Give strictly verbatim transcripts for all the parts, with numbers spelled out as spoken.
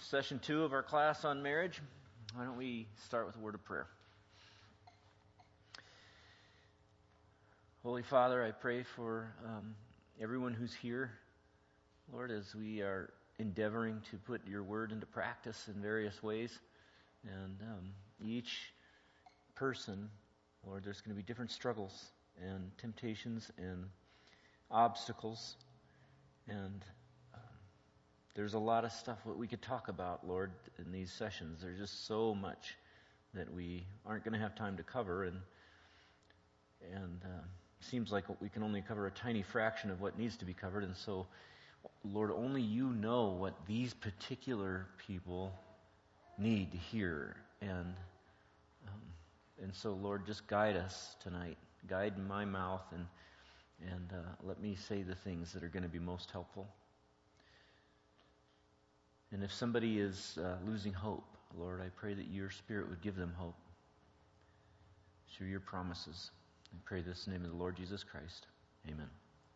session two of our class on marriage. Why don't we start with a word of prayer? Holy Father, I pray for um, everyone who's here, Lord, as we are endeavoring to put your word into practice in various ways. And um, each person, Lord, there's going to be different struggles and temptations and obstacles. And um, there's a lot of stuff that we could talk about, Lord, in these sessions. There's just so much that we aren't going to have time to cover. And and uh, seems like we can only cover a tiny fraction of what needs to be covered. And so, Lord, only you know what these particular people need to hear. And um, and so, Lord, just guide us tonight. Guide my mouth and and uh, let me say the things that are going to be most helpful. And if somebody is uh, losing hope, Lord, I pray that your Spirit would give them hope through your promises. I pray this in the name of the Lord Jesus Christ. Amen.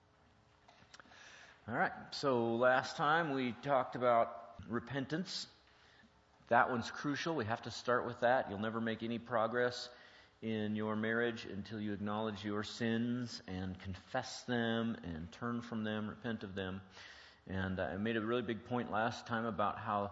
All right, so last time we talked about repentance. That one's crucial. We have to start with that. You'll never make any progress in your marriage until you acknowledge your sins and confess them and turn from them, repent of them. And I made a really big point last time about how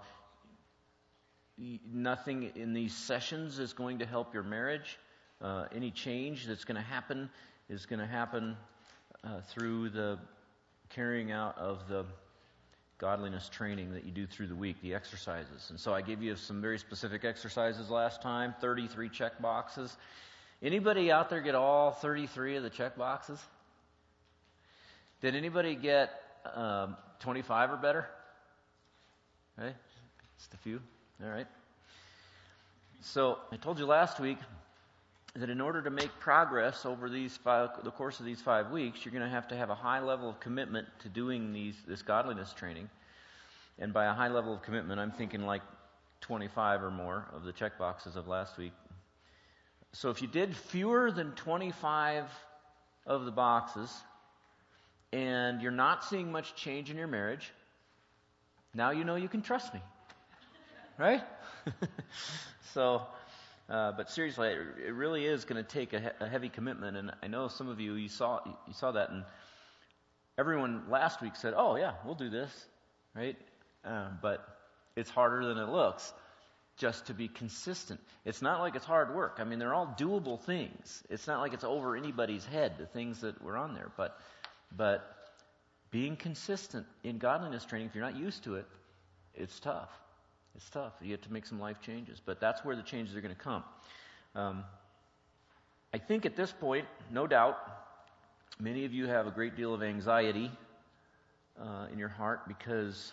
nothing in these sessions is going to help your marriage. Uh, any change that's going to happen is going to happen uh, through the carrying out of the godliness training that you do through the week, the exercises. And so I gave you some very specific exercises last time, thirty-three check boxes. Anybody out there get all thirty-three of the check boxes? Did anybody get um, twenty-five or better? Okay, just a few. All right. So I told you last week that in order to make progress over these five, the course of these five weeks, you're going to have to have a high level of commitment to doing these this godliness training. And by a high level of commitment, I'm thinking like twenty-five or more of the check boxes of last week. So if you did fewer than twenty-five of the boxes, and you're not seeing much change in your marriage, now you know you can trust me. Right? so... Uh, but seriously, it, it really is going to take a, he- a heavy commitment, and I know some of you you saw you saw that, and everyone last week said, "Oh yeah, we'll do this," right? Uh, but it's harder than it looks, just to be consistent. It's not like it's hard work. I mean, they're all doable things. It's not like it's over anybody's head, the things that were on there. But but being consistent in godliness training, if you're not used to it, it's tough. It's tough. You have to make some life changes, but that's where the changes are going to come. Um, I think at this point, no doubt, many of you have a great deal of anxiety uh, in your heart because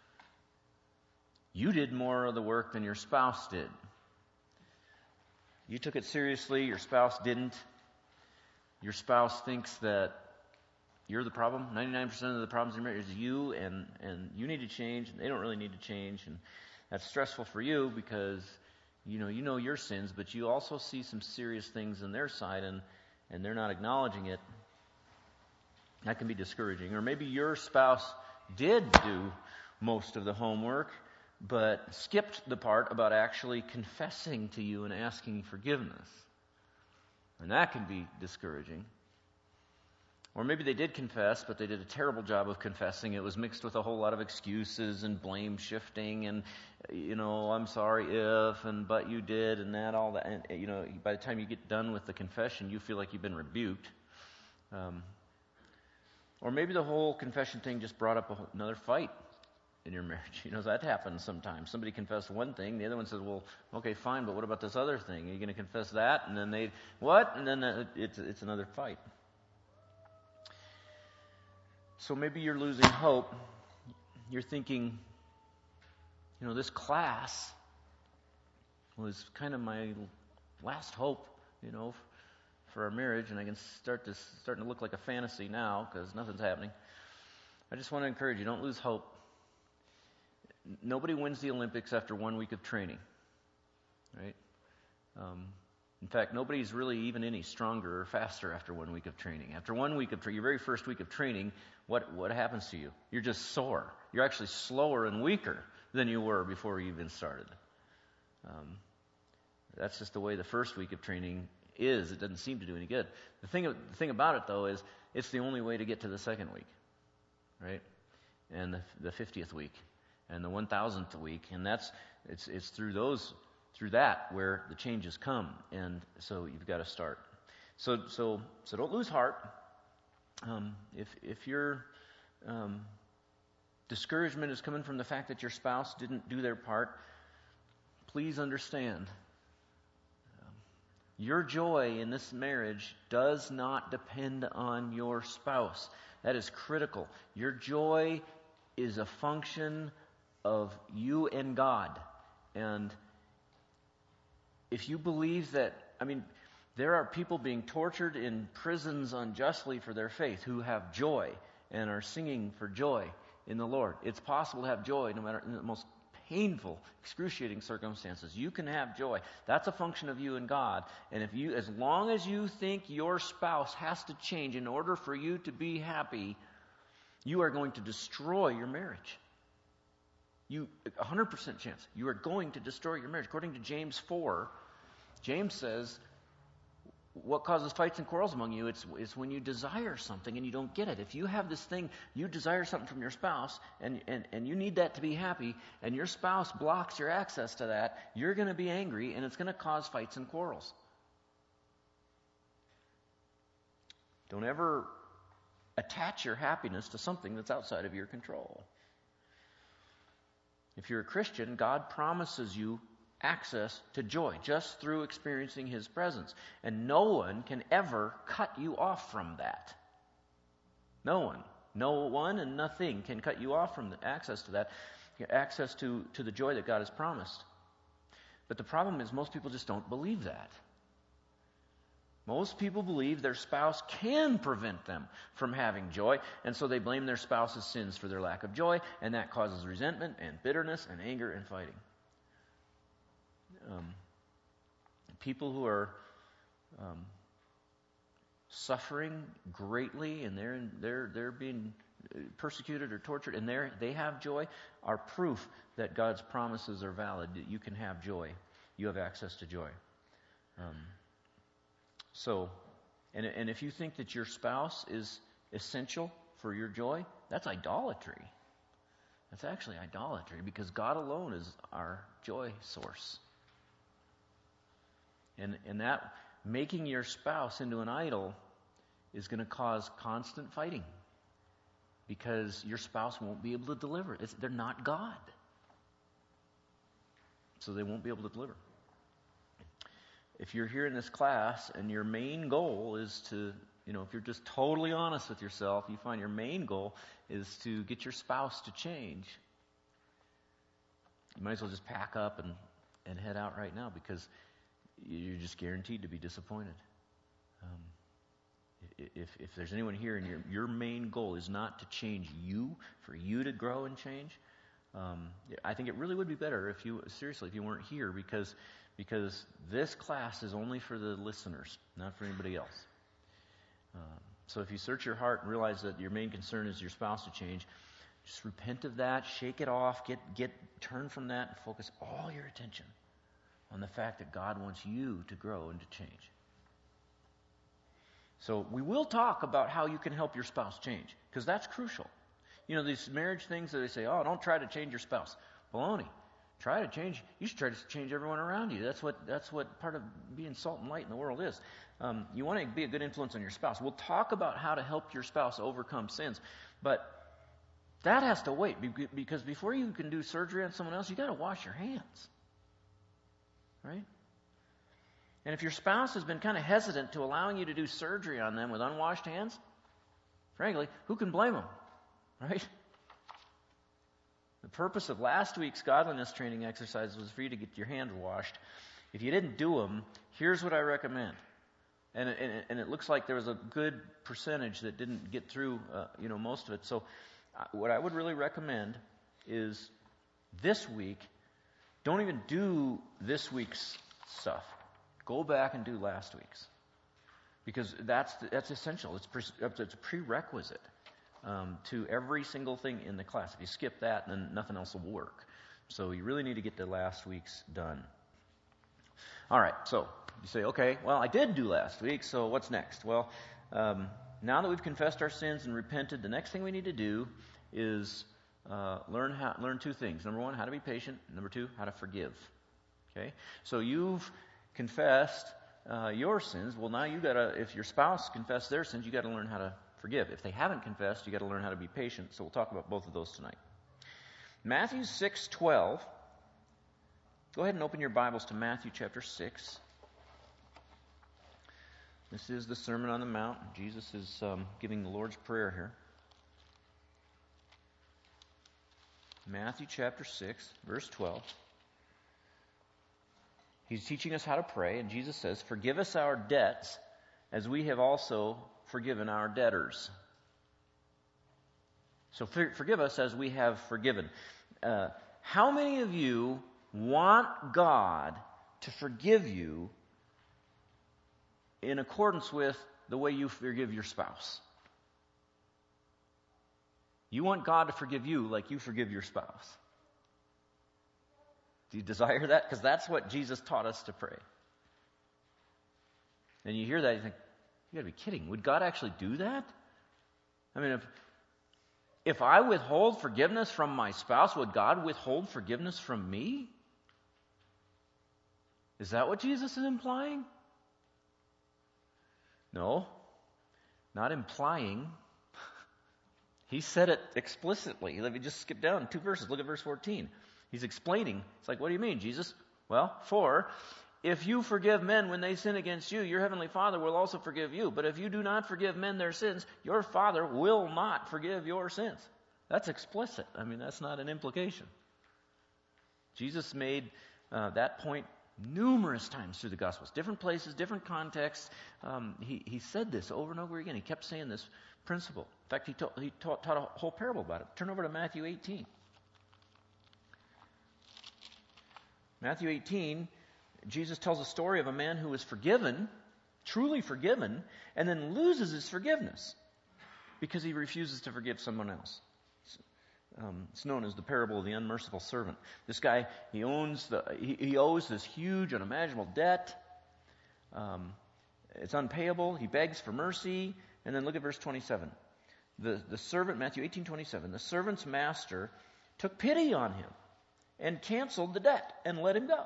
you did more of the work than your spouse did. You took it seriously, your spouse didn't. Your spouse thinks that you're the problem. ninety-nine percent of the problems in your marriage is you, and, and you need to change, and they don't really need to change. And that's stressful for you because, you know, you know your sins, but you also see some serious things on their side, and, and they're not acknowledging it. That can be discouraging. Or maybe your spouse did do most of the homework, but skipped the part about actually confessing to you and asking forgiveness. And that can be discouraging. Or maybe they did confess, but they did a terrible job of confessing. It was mixed with a whole lot of excuses and blame shifting and, you know, I'm sorry if, and but you did, and that, all that. And, you know, by the time you get done with the confession, you feel like you've been rebuked. Um, or maybe the whole confession thing just brought up a, another fight in your marriage. You know, that happens sometimes. Somebody confessed one thing, the other one says, well, okay, fine, but what about this other thing? Are you going to confess that? And then they, what? And then it, it's, it's another fight. So maybe you're losing hope. You're thinking, you know, this class was kind of my last hope, you know, for our marriage, and I can start to starting to look like a fantasy now because nothing's happening. I just want to encourage you, don't lose hope. Nobody wins the Olympics after one week of training, right? Um, In fact, nobody's really even any stronger or faster after one week of training. After one week of tra- your very first week of training, what what happens to you? You're just sore. You're actually slower and weaker than you were before you even started. Um, that's just the way the first week of training is. It doesn't seem to do any good. The thing, the thing about it, though, is it's the only way to get to the second week, right? And the, the fiftieth week, and the one thousandth week, and that's it's it's through those through that where the changes come, and so you've got to start. So so so don't lose heart. Um, if if your um, discouragement is coming from the fact that your spouse didn't do their part, please understand. Your joy in this marriage does not depend on your spouse. That is critical. Your joy is a function of you and God. And if you believe that, I mean, there are people being tortured in prisons unjustly for their faith who have joy and are singing for joy in the Lord. It's possible to have joy no matter in the most painful, excruciating circumstances. You can have joy. That's a function of you and God. And if you, as long as you think your spouse has to change in order for you to be happy, you are going to destroy your marriage. You, one hundred percent chance, you are going to destroy your marriage. According to James four, James says, what causes fights and quarrels among you? It's, it's when you desire something and you don't get it. If you have this thing, you desire something from your spouse, and, and, and you need that to be happy, and your spouse blocks your access to that, you're going to be angry, and it's going to cause fights and quarrels. Don't ever attach your happiness to something that's outside of your control. If you're a Christian, God promises you access to joy just through experiencing His presence. And no one can ever cut you off from that. No one. No one and nothing can cut you off from the access to that, access to, to the joy that God has promised. But the problem is most people just don't believe that. Most people believe their spouse can prevent them from having joy, and so they blame their spouse's sins for their lack of joy, and that causes resentment and bitterness and anger and fighting. Um, people who are um, suffering greatly and they're in, they're they're being persecuted or tortured and they they have joy are proof that God's promises are valid. That you can have joy, you have access to joy. Um, so, and and if you think that your spouse is essential for your joy, that's idolatry. That's actually idolatry because God alone is our joy source. And, and that making your spouse into an idol is going to cause constant fighting because your spouse won't be able to deliver. It's, they're not God. So they won't be able to deliver. If you're here in this class and your main goal is to, you know, if you're just totally honest with yourself, you find your main goal is to get your spouse to change, you might as well just pack up and, and head out right now because you're just guaranteed to be disappointed. Um, if if there's anyone here and your your main goal is not to change you, for you to grow and change, um, I think it really would be better if you seriously if you weren't here because because this class is only for the listeners, not for anybody else. Um, so if you search your heart and realize that your main concern is your spouse to change, just repent of that, shake it off, get get turn from that, and focus all your attention on the fact that God wants you to grow and to change. So we will talk about how you can help your spouse change, because that's crucial. You know, these marriage things that they say, oh, don't try to change your spouse. Baloney. Try to change. You should try to change everyone around you. That's what that's what part of being salt and light in the world is. Um, you want to be a good influence on your spouse. We'll talk about how to help your spouse overcome sins, but that has to wait, because before you can do surgery on someone else, you got to wash your hands. Right? And if your spouse has been kind of hesitant to allowing you to do surgery on them with unwashed hands, frankly, who can blame them? Right? The purpose of last week's godliness training exercise was for you to get your hands washed. If you didn't do them, here's what I recommend. And it, and it, and it looks like there was a good percentage that didn't get through, uh, you know, most of it. So uh, what I would really recommend is this week, don't even do this week's stuff. Go back and do last week's, because that's that's essential. It's pre, it's a prerequisite um, to every single thing in the class. If you skip that, then nothing else will work. So you really need to get the last week's done. All right, so you say, okay, well, I did do last week, so what's next? Well, um, now that we've confessed our sins and repented, the next thing we need to do is uh, learn how learn two things. Number one, how to be patient. Number two, how to forgive. Okay, so you've confessed uh, your sins. Well, now you got to, if your spouse confessed their sins, you got to learn how to forgive. If they haven't confessed, you got to learn how to be patient. So we'll talk about both of those tonight. Matthew six twelve. Go ahead and open your Bibles to Matthew chapter six. This is the Sermon on the Mount. Jesus is um, giving the Lord's Prayer here. Matthew chapter six, verse twelve. He's teaching us how to pray, and Jesus says, "Forgive us our debts, as we have also forgiven our debtors." So for, forgive us as we have forgiven. Uh, how many of you want God to forgive you in accordance with the way you forgive your spouse? You want God to forgive you like you forgive your spouse. Do you desire that? Because that's what Jesus taught us to pray. And you hear that, you think, you got to be kidding. Would God actually do that? I mean, if if I withhold forgiveness from my spouse, would God withhold forgiveness from me? Is that what Jesus is implying? No, not implying. He said it explicitly. Let me just skip down two verses. Look at verse fourteen. He's explaining. It's like, what do you mean, Jesus? Well, for if you forgive men when they sin against you, your heavenly Father will also forgive you. But if you do not forgive men their sins, your Father will not forgive your sins. That's explicit. I mean, that's not an implication. Jesus made uh, that point numerous times through the Gospels. Different places, different contexts. Um, he, he said this over and over again. He kept saying this principle. In fact, he, taught, he taught, taught a whole parable about it. Turn over to Matthew eighteen. Matthew eighteen, Jesus tells a story of a man who was forgiven, truly forgiven, and then loses his forgiveness because he refuses to forgive someone else. It's, um, it's known as the parable of the unmerciful servant. This guy, he owns the, he, he owes this huge, unimaginable debt. Um, it's unpayable. He begs for mercy. And then look at verse twenty-seven. The, the servant, Matthew eighteen twenty-seven, the servant's master took pity on him and canceled the debt and let him go.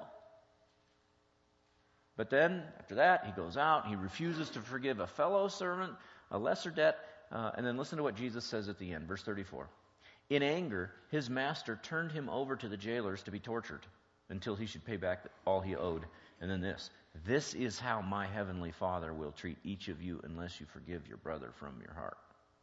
But then, after that, he goes out, he refuses to forgive a fellow servant, a lesser debt, uh, and then listen to what Jesus says at the end, verse thirty-four. In anger, his master turned him over to the jailers to be tortured until he should pay back all he owed. And then this, this is how my heavenly Father will treat each of you unless you forgive your brother from your heart.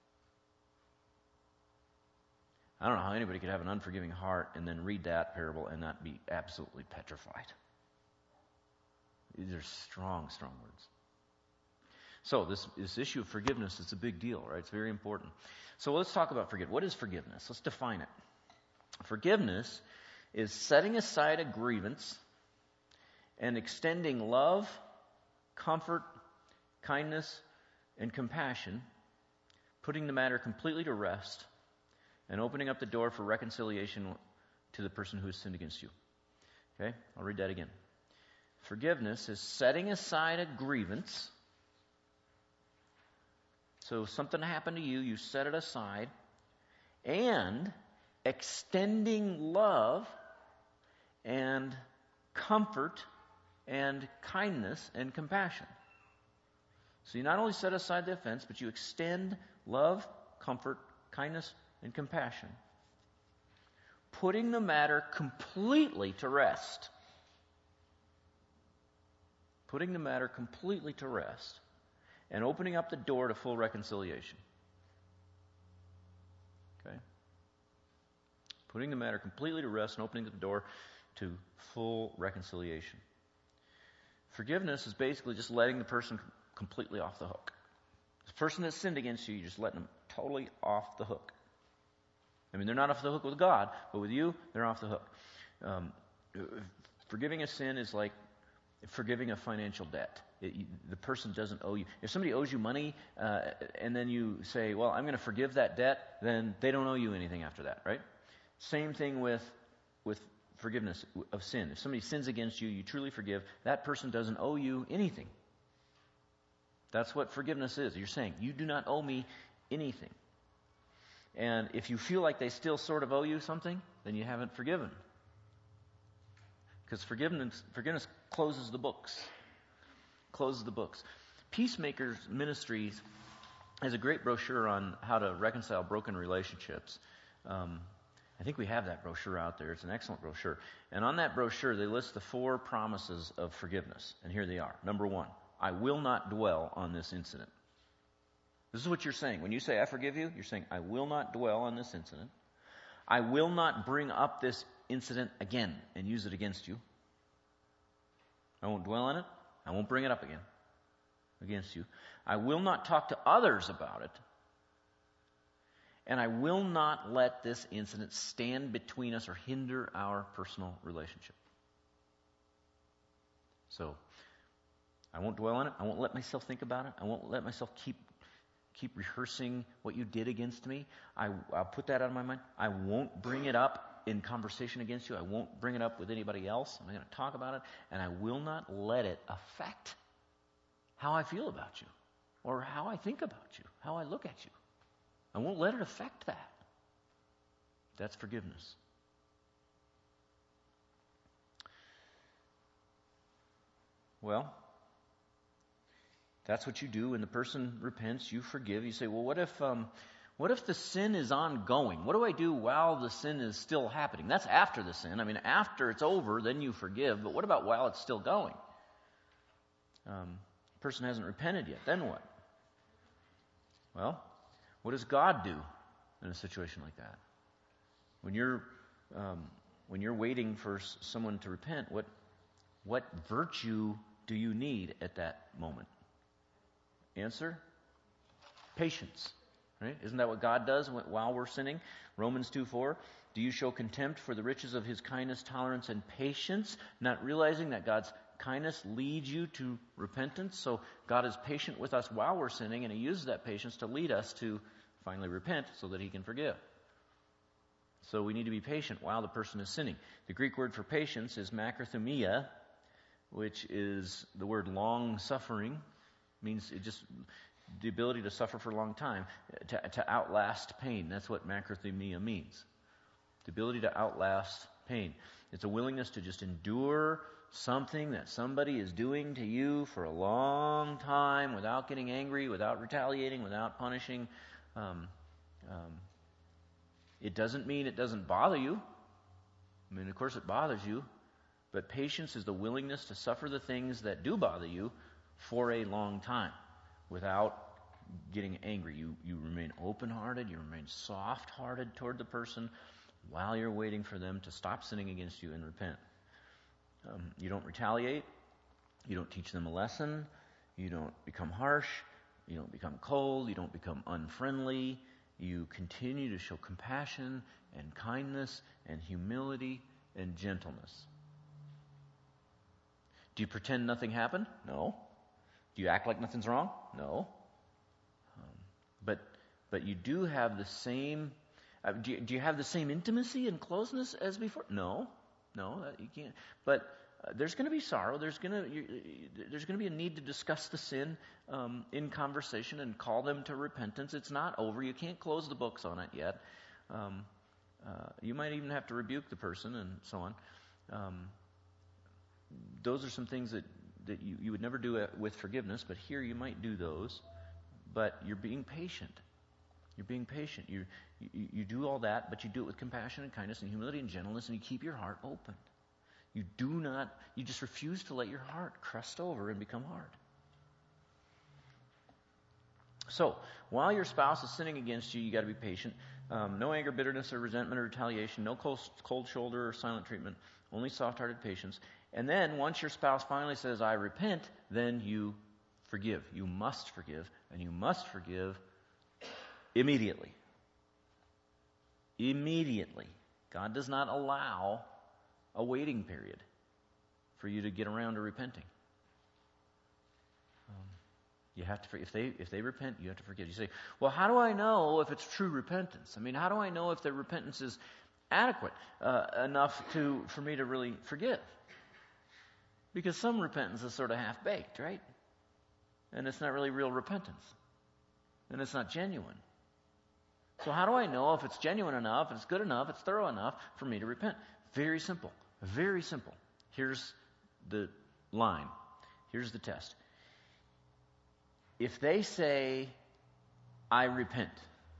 I don't know how anybody could have an unforgiving heart and then read that parable and not be absolutely petrified. These are strong, strong words. So this, this issue of forgiveness is a big deal, right? It's very important. So let's talk about forgiveness. What is forgiveness? Let's define it. Forgiveness is setting aside a grievance and extending love, comfort, kindness, and compassion, putting the matter completely to rest, and opening up the door for reconciliation to the person who has sinned against you. Okay? I'll read that again. Forgiveness is setting aside a grievance. So something happened to you, you set it aside, and extending love and comfort and kindness and compassion. So you not only set aside the offense, but you extend love, comfort, kindness, and compassion, putting the matter completely to rest. Putting the matter completely to rest and opening up the door to full reconciliation. Okay? Putting the matter completely to rest and opening the door to full reconciliation. Forgiveness is basically just letting the person completely off the hook. The person that sinned against you, you're just letting them totally off the hook. I mean, they're not off the hook with God, but with you, they're off the hook. Um, forgiving a sin is like forgiving a financial debt. It, you, the person doesn't owe you. If somebody owes you money, uh, and then you say, well, I'm going to forgive that debt, then they don't owe you anything after that, right? Same thing with with forgiveness of sin. If somebody sins against you, you truly forgive. That person doesn't owe you anything. That's what forgiveness is. You're saying, you do not owe me anything. And if you feel like they still sort of owe you something, then you haven't forgiven. Because forgiveness, forgiveness closes the books. Closes the books. Peacemakers Ministries has a great brochure on how to reconcile broken relationships. Um, I think we have that brochure out there. It's an excellent brochure. And on that brochure, they list the four promises of forgiveness. And here they are. Number one, I will not dwell on this incident. This is what you're saying. When you say, I forgive you, you're saying, I will not dwell on this incident. I will not bring up this incident again and use it against you. I won't dwell on it. I won't bring it up again against you. I will not talk to others about it. And I will not let this incident stand between us or hinder our personal relationship. So, I won't dwell on it. I won't let myself think about it. I won't let myself keep keep rehearsing what you did against me. I, I'll put that out of my mind. I won't bring it up in conversation against you. I won't bring it up with anybody else. I'm not going to talk about it. And I will not let it affect how I feel about you or how I think about you, how I look at you. I won't let it affect that. That's forgiveness. Well, that's what you do when the person repents. You forgive. You say, well, what if um, what if the sin is ongoing? What do I do while the sin is still happening? That's after the sin. I mean, after it's over, then you forgive. But what about while it's still going? Um, the person hasn't repented yet. Then what? Well, what does God do in a situation like that? When you're um, when you're waiting for s- someone to repent, what what virtue do you need at that moment? Answer? Patience. Right? Isn't that what God does while we're sinning? Romans two four. Do you show contempt for the riches of his kindness, tolerance, and patience, not realizing that God's kindness leads you to repentance? So God is patient with us while we're sinning, and he uses that patience to lead us to finally repent so that he can forgive. So we need to be patient while the person is sinning. The Greek word for patience is makrothumia, which is the word long-suffering. Means it just the ability to suffer for a long time, to, to outlast pain. That's what macrothumia means. The ability to outlast pain. It's a willingness to just endure something that somebody is doing to you for a long time without getting angry, without retaliating, without punishing. Um, um, it doesn't mean it doesn't bother you. I mean, of course it bothers you. But patience is the willingness to suffer the things that do bother you for a long time without getting angry. You you remain open-hearted, you remain soft-hearted toward the person while you're waiting for them to stop sinning against you and repent. Um, you don't retaliate. You don't teach them a lesson. You don't become harsh. You don't become cold. You don't become unfriendly. You continue to show compassion and kindness and humility and gentleness. Do you pretend nothing happened? No. Do you act like nothing's wrong? No. Um, but but you do have the same. Uh, do, you, do you have the same intimacy and closeness as before? No, no, uh, you can't. But uh, there's going to be sorrow. There's going to there's going to be a need to discuss the sin um, in conversation and call them to repentance. It's not over. You can't close the books on it yet. Um, uh, you might even have to rebuke the person and so on. Um, those are some things that. that you, you would never do it with forgiveness, but here you might do those. But you're being patient. You're being patient. You, you you do all that, but you do it with compassion and kindness and humility and gentleness, and you keep your heart open. You do not, you just refuse to let your heart crust over and become hard. So, while your spouse is sinning against you, you got to be patient. Um, no anger, bitterness, or resentment, or retaliation. No cold, cold shoulder or silent treatment. Only soft-hearted patience. And then, once your spouse finally says, I repent, then you forgive. You must forgive, and you must forgive immediately. Immediately. God does not allow a waiting period for you to get around to repenting. Um, you have to, if they if they repent, you have to forgive. You say, well, how do I know if it's true repentance? I mean, how do I know if their repentance is adequate uh, enough to for me to really forgive. Because some repentance is sort of half-baked, right? And it's not really real repentance. And it's not genuine. So how do I know if it's genuine enough, if it's good enough, it's thorough enough for me to repent? Very simple. Very simple. Here's the line. Here's the test. If they say, I repent,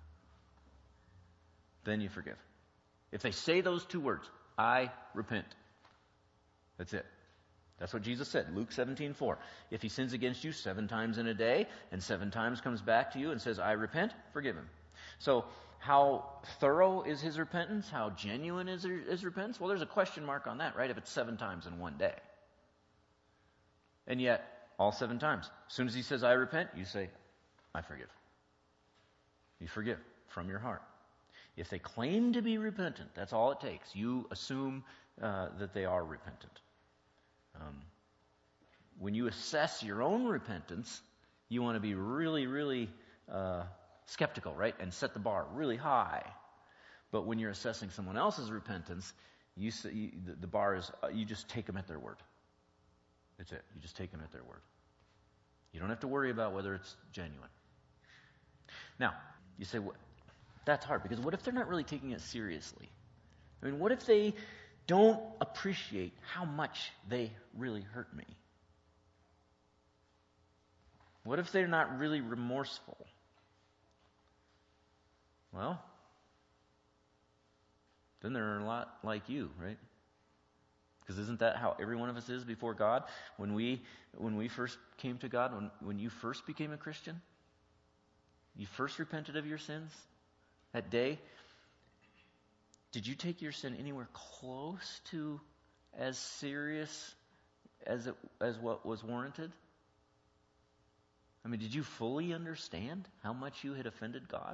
then you forgive. If they say those two words, I repent, that's it. That's what Jesus said, Luke seventeen four. If he sins against you seven times in a day, and seven times comes back to you and says, I repent, forgive him. So, how thorough is his repentance? How genuine is his repentance? Well, there's a question mark on that, right? If it's seven times in one day. And yet, all seven times. As soon as he says, I repent, you say, I forgive. You forgive from your heart. If they claim to be repentant, that's all it takes. You assume uh, that they are repentant. Um, when you assess your own repentance, you want to be really, really uh, skeptical, right? And set the bar really high. But when you're assessing someone else's repentance, you, you the, the bar is, uh, you just take them at their word. That's it. You just take them at their word. You don't have to worry about whether it's genuine. Now, you say, well, that's hard, because what if they're not really taking it seriously? I mean, what if they don't appreciate how much they really hurt me? What if they're not really remorseful? Well, then they're a lot like you, right? Because isn't that how every one of us is before God? When we when we first came to God, when, when you first became a Christian, you first repented of your sins, that day, did you take your sin anywhere close to as serious as it, as what was warranted? I mean, did you fully understand how much you had offended God?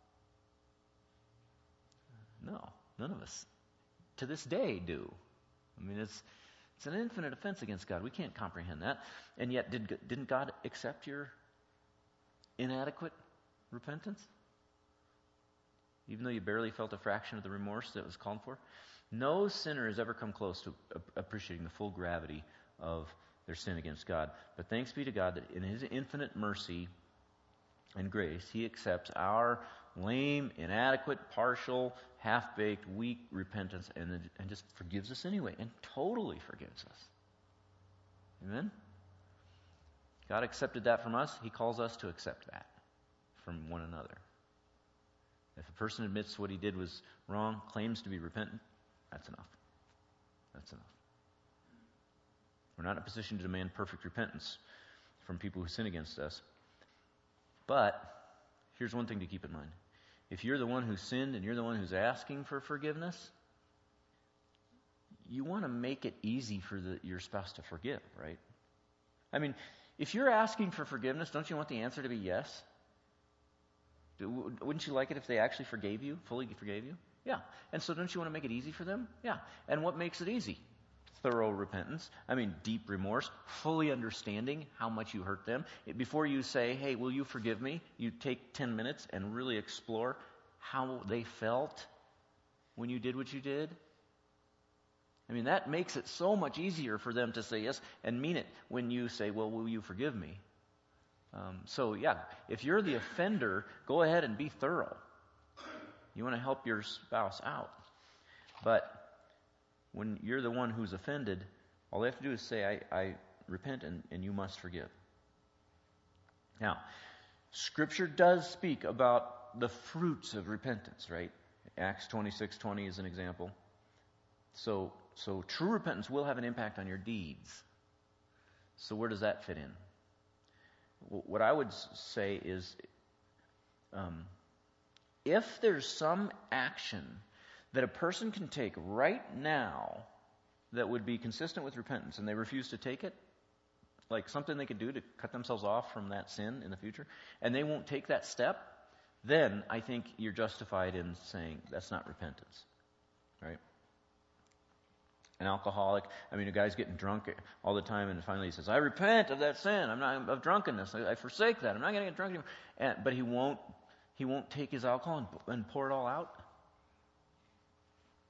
No, none of us to this day do. I mean, it's it's an infinite offense against God. We can't comprehend that. And yet, did didn't God accept your inadequate repentance? Even though you barely felt a fraction of the remorse that was called for? No sinner has ever come close to appreciating the full gravity of their sin against God. But thanks be to God that in His infinite mercy and grace, He accepts our lame, inadequate, partial, half-baked, weak repentance and, and just forgives us anyway, and totally forgives us. Amen? God accepted that from us. He calls us to accept that from one another. If a person admits what he did was wrong, claims to be repentant, that's enough. That's enough. We're not in a position to demand perfect repentance from people who sin against us. But here's one thing to keep in mind. If you're the one who sinned and you're the one who's asking for forgiveness, you want to make it easy for the, your spouse to forgive, right? I mean, if you're asking for forgiveness, don't you want the answer to be yes? Wouldn't you like it if they actually forgave you, fully forgave you? Yeah. And so don't you want to make it easy for them? Yeah. And what makes it easy? Thorough repentance. I mean, deep remorse, fully understanding how much you hurt them. Before you say, hey, will you forgive me? You take ten minutes and really explore how they felt when you did what you did. I mean, that makes it so much easier for them to say yes and mean it when you say, well, will you forgive me? Um, so, yeah, if you're the offender, go ahead and be thorough. You want to help your spouse out. But when you're the one who's offended, all they have to do is say, I, I repent, and, and you must forgive. Now, Scripture does speak about the fruits of repentance, right? Acts twenty-six twenty is an example. So, so true repentance will have an impact on your deeds. So where does that fit in? What I would say is, um, if there's some action that a person can take right now that would be consistent with repentance, and they refuse to take it, like something they could do to cut themselves off from that sin in the future, and they won't take that step, then I think you're justified in saying that's not repentance, right? An alcoholic, I mean, a guy's getting drunk all the time, and finally he says, I repent of that sin. I'm not of drunkenness. I, I forsake that. I'm not going to get drunk anymore. And, but he won't, he won't take his alcohol and, and pour it all out.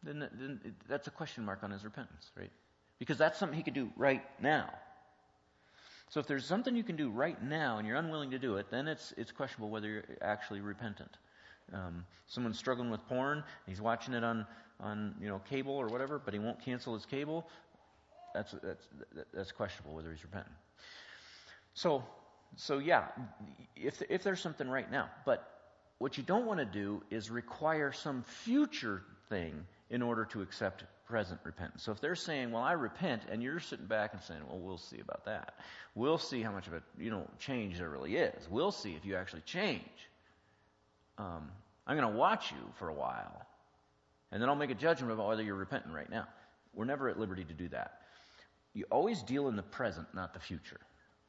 then, then it, that's a question mark on his repentance, right? Because that's something he could do right now. So if there's something you can do right now and you're unwilling to do it, then it's it's questionable whether you're actually repentant. Um, someone's struggling with porn, he's watching it on, on you know cable or whatever, but he won't cancel his cable. That's that's that's questionable whether he's repentant. So so yeah, if if there's something right now, but what you don't want to do is require some future thing in order to accept present repentance. So if they're saying, well, I repent, and you're sitting back and saying, well, we'll see about that. We'll see how much of a you know change there really is. We'll see if you actually change. Um, I'm going to watch you for a while, and then I'll make a judgment about whether you're repentant right now. We're never at liberty to do that. You always deal in the present, not the future.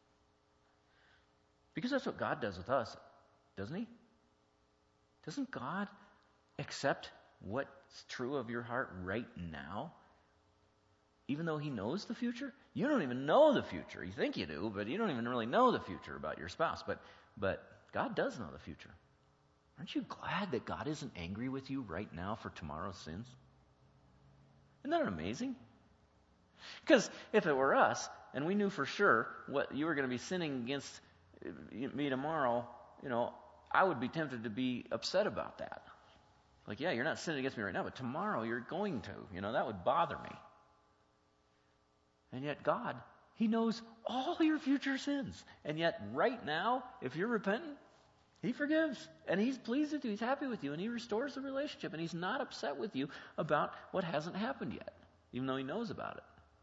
Because that's what God does with us, doesn't he? Doesn't God accept what's true of your heart right now? Even though he knows the future? You don't even know the future. You think you do, but you don't even really know the future about your spouse. But but God does know the future. Aren't you glad that God isn't angry with you right now for tomorrow's sins? Isn't that amazing? Because if it were us, and we knew for sure what you were going to be sinning against me tomorrow, you know, I would be tempted to be upset about that. Like, yeah, you're not sinning against me right now, but tomorrow you're going to. You know, that would bother me. And yet God, he knows all your future sins. And yet right now, if you're repentant, he forgives. And he's pleased with you. He's happy with you. And he restores the relationship. And he's not upset with you about what hasn't happened yet, even though he knows about it.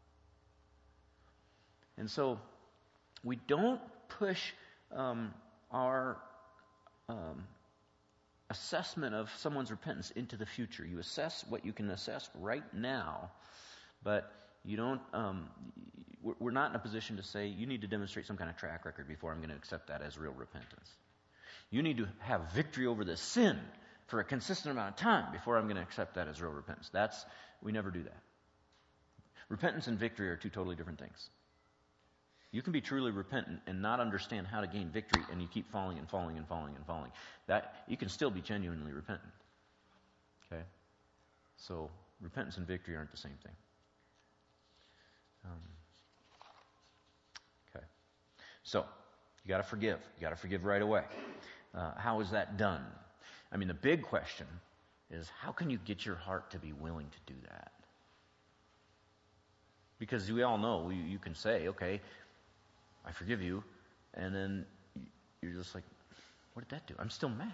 And so we don't push um, our um, assessment of someone's repentance into the future. You assess what you can assess right now, but you don't. Um, we're not in a position to say you need to demonstrate some kind of track record before I'm going to accept that as real repentance. You need to have victory over the sin for a consistent amount of time before I'm going to accept that as real repentance. That's we never do that. Repentance and victory are two totally different things. You can be truly repentant and not understand how to gain victory, and you keep falling and falling and falling and falling. That you can still be genuinely repentant. Okay? So repentance and victory aren't the same thing. Um, okay. So you got to forgive. You got to forgive right away. Uh, how is that done? I mean, the big question is, how can you get your heart to be willing to do that? Because we all know we, you can say, okay, I forgive you, and then you're just like, what did that do? I'm still mad.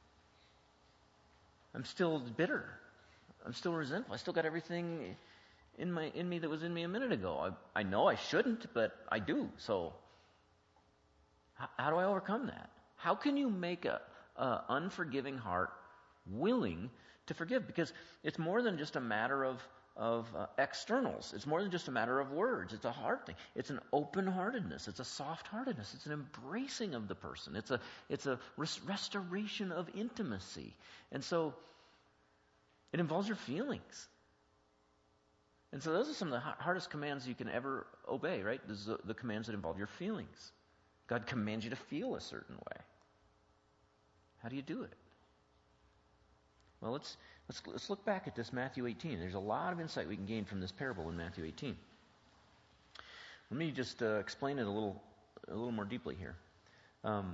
I'm still bitter. I'm still resentful. I still got everything in my in me that was in me a minute ago. I, I know I shouldn't, but I do. So how, how do I overcome that? How can you make a, a unforgiving heart willing to forgive? Because it's more than just a matter of of uh, externals. It's more than just a matter of words. It's a heart thing. It's an open-heartedness. It's a soft-heartedness. It's an embracing of the person. It's a it's a res- restoration of intimacy. And so it involves your feelings. And so those are some of the hardest commands you can ever obey, right? Those are the commands that involve your feelings. God commands you to feel a certain way. How do you do it? Well, let's let's let's look back at this Matthew eighteen. There's a lot of insight we can gain from this parable in Matthew eighteen. Let me just uh, explain it a little a little more deeply here. Um,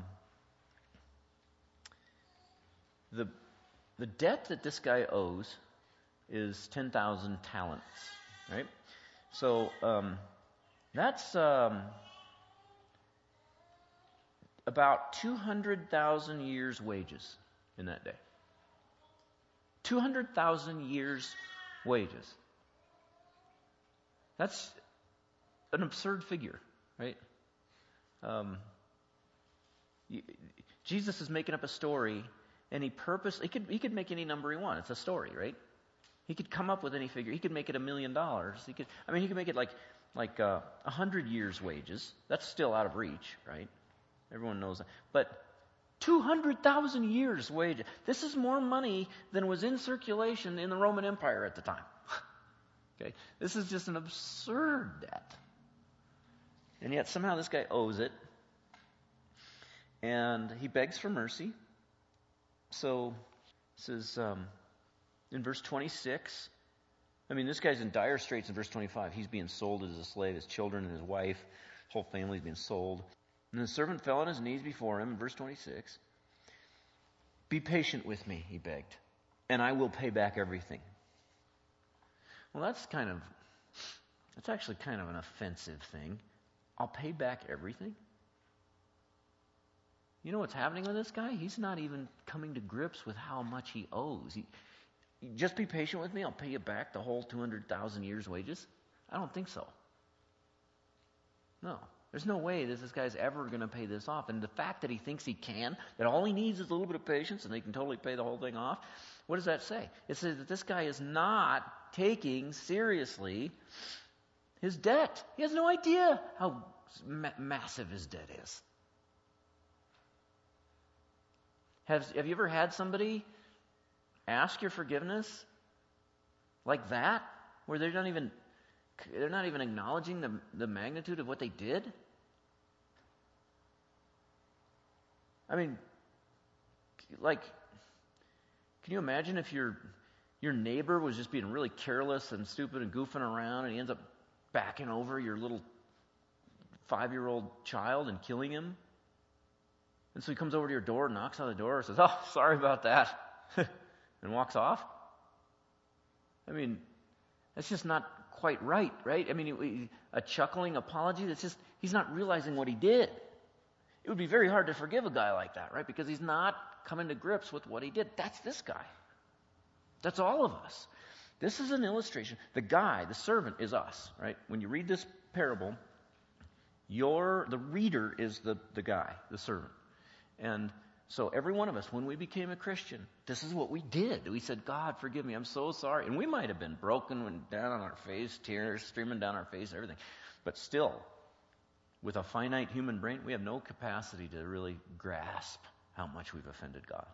the the debt that this guy owes is ten thousand talents, right? So um, that's um, about two hundred thousand years' wages in that day. two hundred thousand years' wages. That's an absurd figure, right? Um, you, Jesus is making up a story, and he purpose he could he could make any number he wants. It's a story, right? He could come up with any figure. He could make it a million dollars. He could, I mean, he could make it like like uh, a hundred years' wages. That's still out of reach, right? Everyone knows that, but two hundred thousand years' wages. This is more money than was in circulation in the Roman Empire at the time. Okay, this is just an absurd debt. And yet somehow this guy owes it. And he begs for mercy. So, it says um, in verse twenty-six, I mean, this guy's in dire straits in verse twenty-five. He's being sold as a slave. His children and his wife, his whole family's being sold. And the servant fell on his knees before him in verse twenty-six. Be patient with me, he begged, and I will pay back everything. Well, that's kind of, that's actually kind of an offensive thing. I'll pay back everything? You know what's happening with this guy? He's not even coming to grips with how much he owes. He, just be patient with me, I'll pay you back the whole two hundred thousand years' wages? I don't think so. No. There's no way that this guy's ever going to pay this off. And the fact that he thinks he can, that all he needs is a little bit of patience and he can totally pay the whole thing off, what does that say? It says that this guy is not taking seriously his debt. He has no idea how ma- massive his debt is. Have, have you ever had somebody ask your forgiveness like that, where they're not even they're not even acknowledging the, the magnitude of what they did? I mean, like, can you imagine if your your neighbor was just being really careless and stupid and goofing around, and he ends up backing over your little five-year-old child and killing him? And so he comes over to your door, knocks on the door, and says, "Oh, sorry about that," and walks off. I mean, that's just not quite right, right? I mean, a chuckling apology, that's just, he's not realizing what he did. It would be very hard to forgive a guy like that, right? Because he's not coming to grips with what he did. That's this guy. That's all of us. This is an illustration. The guy, the servant, is us, right? When you read this parable, you're, the reader is the, the guy, the servant. And so every one of us, when we became a Christian, this is what we did. We said, "God, forgive me, I'm so sorry." And we might have been broken and down on our face, tears streaming down our face, everything. But still, with a finite human brain, we have no capacity to really grasp how much we've offended God.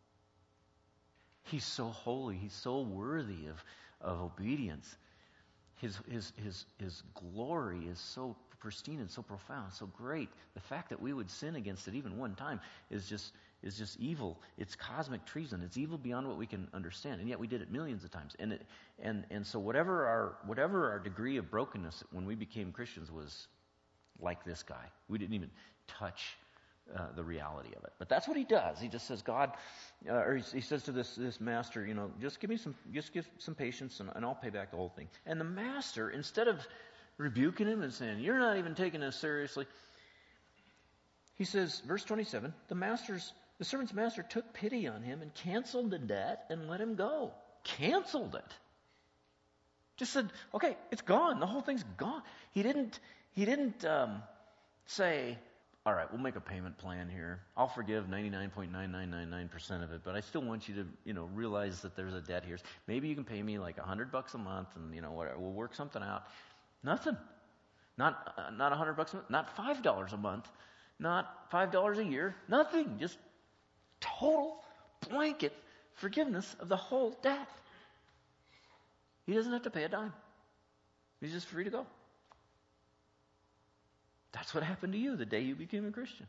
He's so holy. He's so worthy of, of obedience. His, his, his, his glory is so pristine and so profound, so great. The fact that we would sin against it even one time is just is just evil. It's cosmic treason. It's evil beyond what we can understand. And yet we did it millions of times. And it, and and so whatever our whatever our degree of brokenness when we became Christians was like this guy. We didn't even touch uh, the reality of it. But that's what he does. He just says, God, uh, or he, he says to this this master, you know, just give me some, just give some patience, and, and I'll pay back the whole thing. And the master, instead of rebuking him and saying, "You're not even taking this seriously," he says, verse twenty-seven, the master's the servant's master took pity on him and canceled the debt and let him go. Canceled it. Just said, "Okay, it's gone. The whole thing's gone." He didn't. He didn't um, say, "All right, we'll make a payment plan here. I'll forgive ninety-nine point nine nine nine nine percent of it, but I still want you to, you know, realize that there's a debt here. Maybe you can pay me like a hundred bucks a month, and you know, whatever. We'll work something out." Nothing. Not uh, not a hundred bucks a month. Not five dollars a month. Not five dollars a year. Nothing. Just total blanket forgiveness of the whole debt. He doesn't have to pay a dime. He's just free to go. That's what happened to you the day you became a Christian.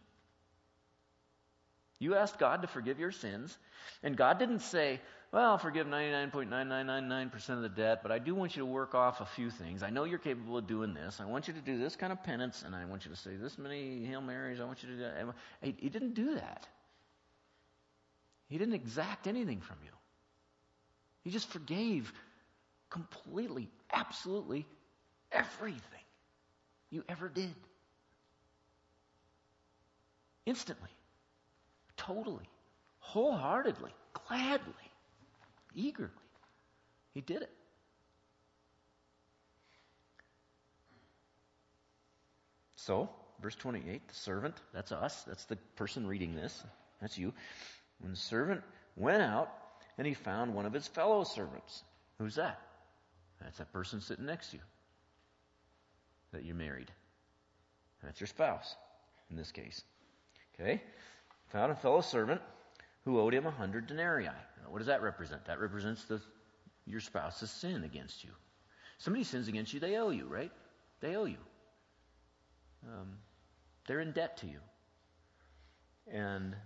You asked God to forgive your sins, and God didn't say, "Well, I'll forgive ninety-nine point nine nine nine nine percent of the debt, but I do want you to work off a few things. I know you're capable of doing this. I want you to do this kind of penance, and I want you to say this many Hail Marys. I want you to do that." He, he didn't do that. He didn't exact anything from you. He just forgave completely, absolutely everything you ever did. Instantly. Totally. Wholeheartedly. Gladly. Eagerly. He did it. So, verse twenty-eight, the servant, that's us, that's the person reading this, that's you. When the servant went out and he found one of his fellow servants. Who's that? That's that person sitting next to you that you married. That's your spouse in this case. Okay? Found a fellow servant who owed him a hundred denarii. Now, what does that represent? That represents the your spouse's sin against you. Somebody sins against you, they owe you, right? They owe you. Um, they're in debt to you. And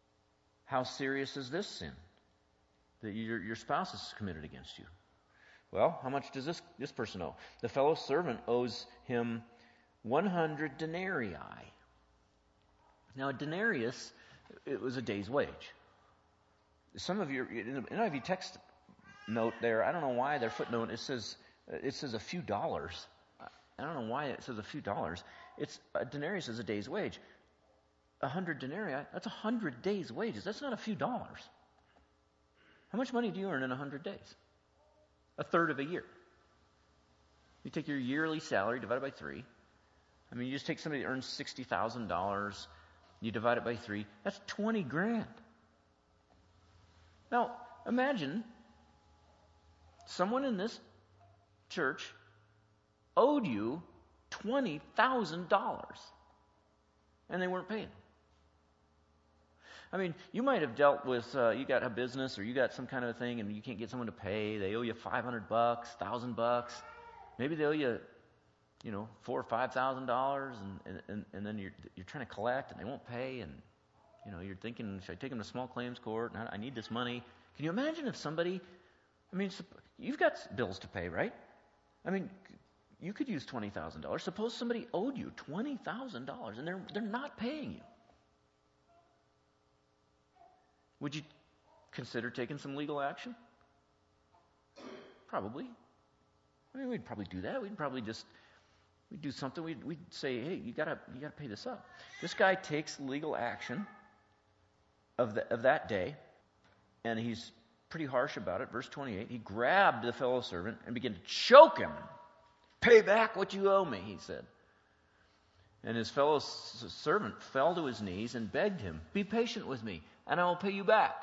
how serious is this sin that your, your spouse has committed against you? Well, how much does this, this person owe? The fellow servant owes him one hundred denarii. Now, a denarius, it was a day's wage. Some of you, in the N I V text note there, I don't know why their footnote, it says it says a few dollars. I don't know why it says a few dollars. It's a denarius is a day's wage. A hundred denarii, that's a hundred days' wages. That's not a few dollars. How much money do you earn in a hundred days? A third of a year. You take your yearly salary, divide it by three. I mean, you just take somebody that earns sixty thousand dollars, you divide it by three, that's twenty grand. Now, imagine someone in this church owed you twenty thousand dollars and they weren't paying. I mean, you might have dealt with, uh, you got a business or you got some kind of a thing and you can't get someone to pay. They owe you five hundred bucks, one thousand bucks. Maybe they owe you, you know, four or five thousand dollars, and, and and then you're you're trying to collect and they won't pay, and you know you're thinking, should I take them to small claims court? And I, I need this money. Can you imagine if somebody, I mean, you've got bills to pay, right? I mean, you could use twenty thousand dollars. Suppose somebody owed you twenty thousand dollars and they're they're not paying you. Would you consider taking some legal action? Probably. I mean, we'd probably do that. We'd probably just we'd do something. We'd we'd say, hey, you gotta you gotta pay this up. This guy takes legal action of the of that day, and he's pretty harsh about it. Verse twenty-eight. He grabbed the fellow servant and began to choke him. Pay back what you owe me, he said. And his fellow s- servant fell to his knees and begged him, be patient with me, and I will pay you back.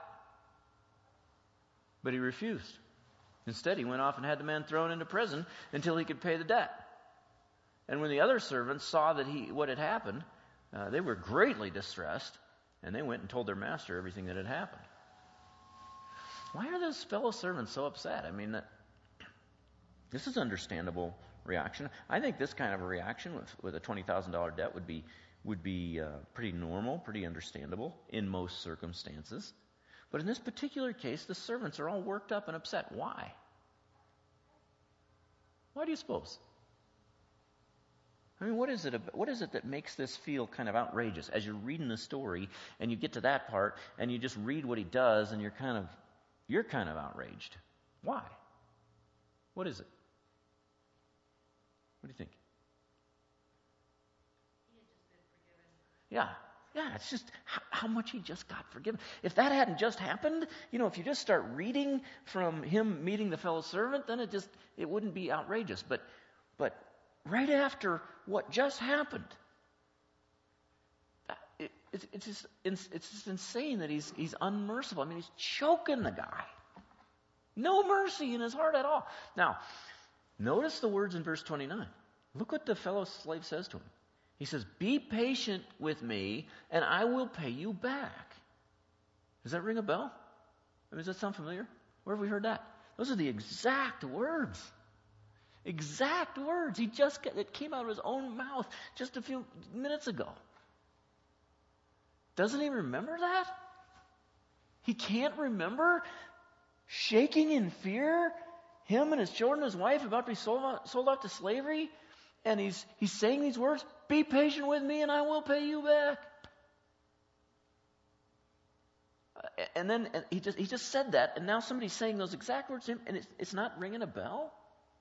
But he refused. Instead, he went off and had the man thrown into prison until he could pay the debt. And when the other servants saw that he what had happened, uh, they were greatly distressed, and they went and told their master everything that had happened. Why are those fellow servants so upset? I mean, that, this is understandable reaction. I think this kind of a reaction with, with a twenty thousand dollars debt would be would be uh, pretty normal, pretty understandable in most circumstances. But in this particular case, the servants are all worked up and upset. Why? Why do you suppose? I mean, what is it? What is it that makes this feel kind of outrageous? As you're reading the story and you get to that part and you just read what he does and you're kind of you're kind of outraged. Why? What is it? What do you think? He had just been forgiven. Yeah. Yeah, it's just how, how much he just got forgiven. If that hadn't just happened, you know, if you just start reading from him meeting the fellow servant, then it just, it wouldn't be outrageous. But, but right after what just happened, it, it, it's just, it's, it's just insane that he's, he's unmerciful. I mean, he's choking the guy. No mercy in his heart at all. Now, notice the words in verse twenty-nine. Look what the fellow slave says to him. He says, be patient with me, and I will pay you back. Does that ring a bell? I mean, does that sound familiar? Where have we heard that? Those are the exact words. Exact words. He just got, it came out of his own mouth just a few minutes ago. Doesn't he remember that? He can't remember shaking in fear, him and his children, his wife, about to be sold off, sold off to slavery, and he's he's saying these words, be patient with me and I will pay you back. Uh, and then and he just he just said that, and now somebody's saying those exact words to him, and it's, it's not ringing a bell?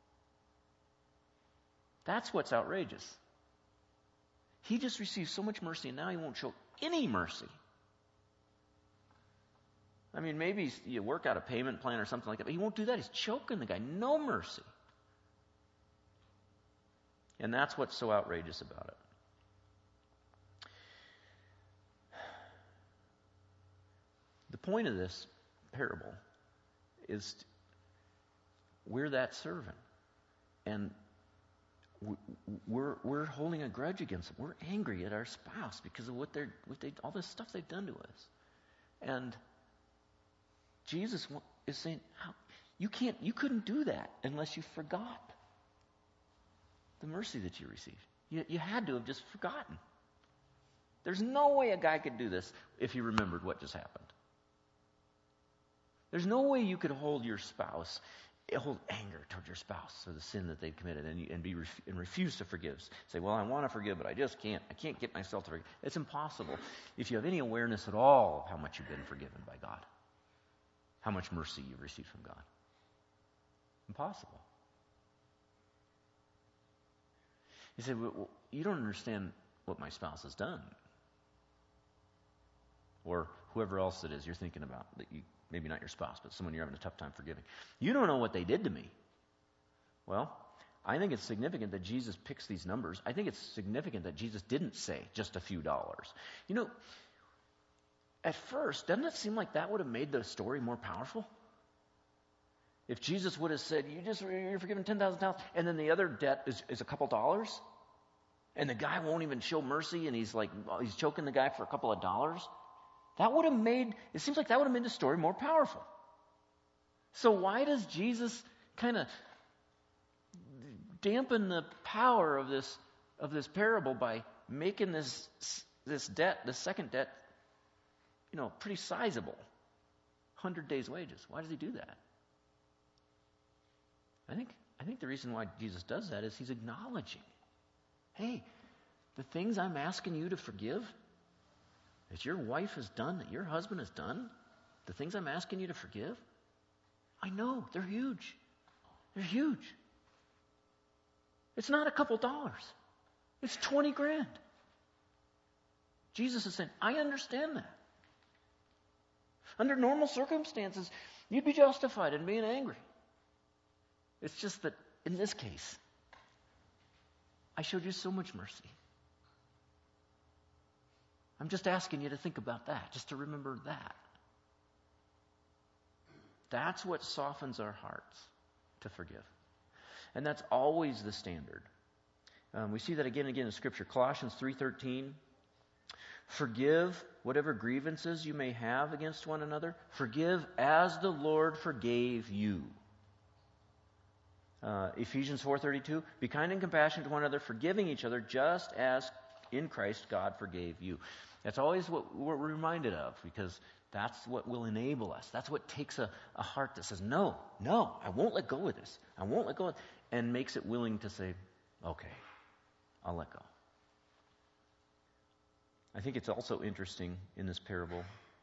That's what's outrageous. He just received so much mercy, and now he won't show any mercy. I mean, maybe you work out a payment plan or something like that, but he won't do that. He's choking the guy. No mercy. And that's what's so outrageous about it. The point of this parable is we're that servant. And we're we're holding a grudge against them. We're angry at our spouse because of what they're what they all this stuff they've done to us. And Jesus is saying, you can't, you couldn't do that unless you forgot the mercy that you received. You, you had to have just forgotten. There's no way a guy could do this if he remembered what just happened. There's no way you could hold your spouse hold anger toward your spouse for the sin that they've committed, and, you, and be ref, and refuse to forgive. Say, well, I want to forgive, but I just can't. I can't get myself to forgive. It's impossible. If you have any awareness at all of how much you've been forgiven by God, how much mercy you've received from God. Impossible. You say, well, you don't understand what my spouse has done. Or whoever else it is you're thinking about, that you maybe not your spouse, but someone you're having a tough time forgiving. You don't know what they did to me. Well, I think it's significant that Jesus picks these numbers. I think it's significant that Jesus didn't say just a few dollars. You know, at first, doesn't it seem like that would have made the story more powerful? If Jesus would have said, you just, you're forgiven ten thousand talents, and then the other debt is, is a couple dollars, and the guy won't even show mercy, and he's like, he's choking the guy for a couple of dollars. That would have made, it seems like that would have made the story more powerful. So why does Jesus kind of dampen the power of this of this parable by making this this debt, the second debt, you know, pretty sizable? one hundred days' wages. Why does he do that? I think I think the reason why Jesus does that is he's acknowledging, hey, the things I'm asking you to forgive, that your wife has done, that your husband has done, the things I'm asking you to forgive, I know, they're huge. They're huge. It's not a couple dollars. It's twenty grand. Jesus is saying, I understand that. Under normal circumstances, you'd be justified in being angry. It's just that in this case, I showed you so much mercy. I'm just asking you to think about that, just to remember that. That's what softens our hearts to forgive. And that's always the standard. Um, we see that again and again in Scripture. Colossians three thirteen. Forgive whatever grievances you may have against one another. Forgive as the Lord forgave you. Uh, Ephesians four thirty-two. Be kind and compassionate to one another, forgiving each other just as in Christ God forgave you. That's always what we're reminded of, because that's what will enable us. That's what takes a, a heart that says, no, no, I won't let go of this. I won't let go of it, and makes it willing to say, okay, I'll let go. I think it's also interesting in this parable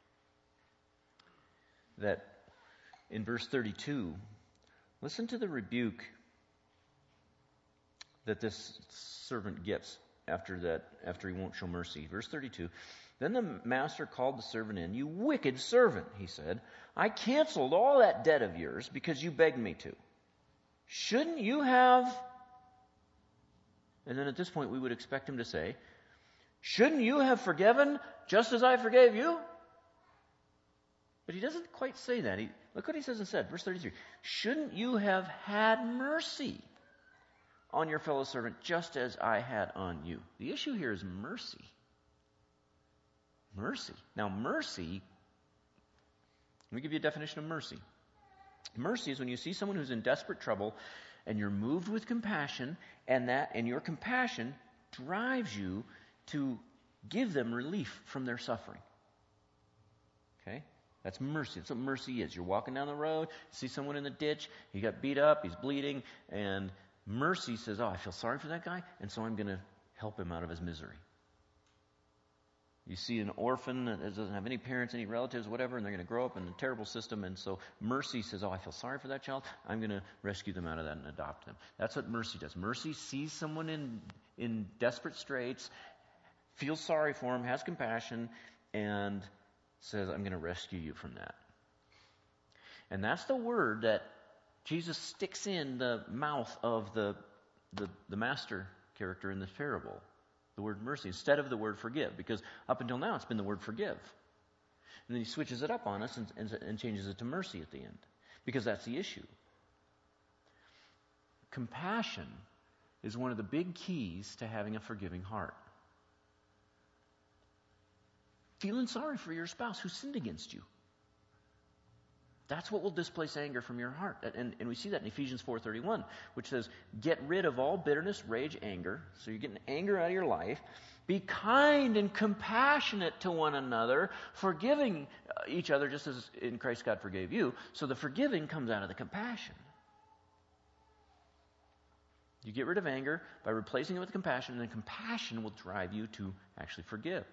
that in verse thirty-two, listen to the rebuke that this servant gets after that, after he won't show mercy. Verse thirty-two, then the master called the servant in. You wicked servant, he said, I canceled all that debt of yours because you begged me to. Shouldn't you have... And then at this point we would expect him to say, shouldn't you have forgiven just as I forgave you? But he doesn't quite say that. He, look what he says instead, verse thirty-three. Shouldn't you have had mercy on your fellow servant just as I had on you? The issue here is mercy. Mercy. Now mercy, let me give you a definition of mercy. Mercy is when you see someone who's in desperate trouble and you're moved with compassion, and that and your compassion drives you to give them relief from their suffering. Okay? That's mercy. That's what mercy is. You're walking down the road, see someone in the ditch, he got beat up, he's bleeding, and mercy says, oh, I feel sorry for that guy, and so I'm going to help him out of his misery. You see an orphan that doesn't have any parents, any relatives, whatever, and they're going to grow up in a terrible system, and so mercy says, oh, I feel sorry for that child, I'm going to rescue them out of that and adopt them. That's what mercy does. Mercy sees someone in, in desperate straits, feels sorry for him, has compassion, and says, I'm going to rescue you from that. And that's the word that Jesus sticks in the mouth of the, the, the master character in this parable. The word mercy instead of the word forgive, because up until now it's been the word forgive. And then he switches it up on us and, and, and changes it to mercy at the end, because that's the issue. Compassion is one of the big keys to having a forgiving heart. Feeling sorry for your spouse who sinned against you. That's what will displace anger from your heart. And, and we see that in Ephesians four thirty-one, which says, get rid of all bitterness, rage, anger. So you're getting anger out of your life. Be kind and compassionate to one another, forgiving each other just as in Christ God forgave you. So the forgiving comes out of the compassion. You get rid of anger by replacing it with compassion, and then compassion will drive you to actually forgive.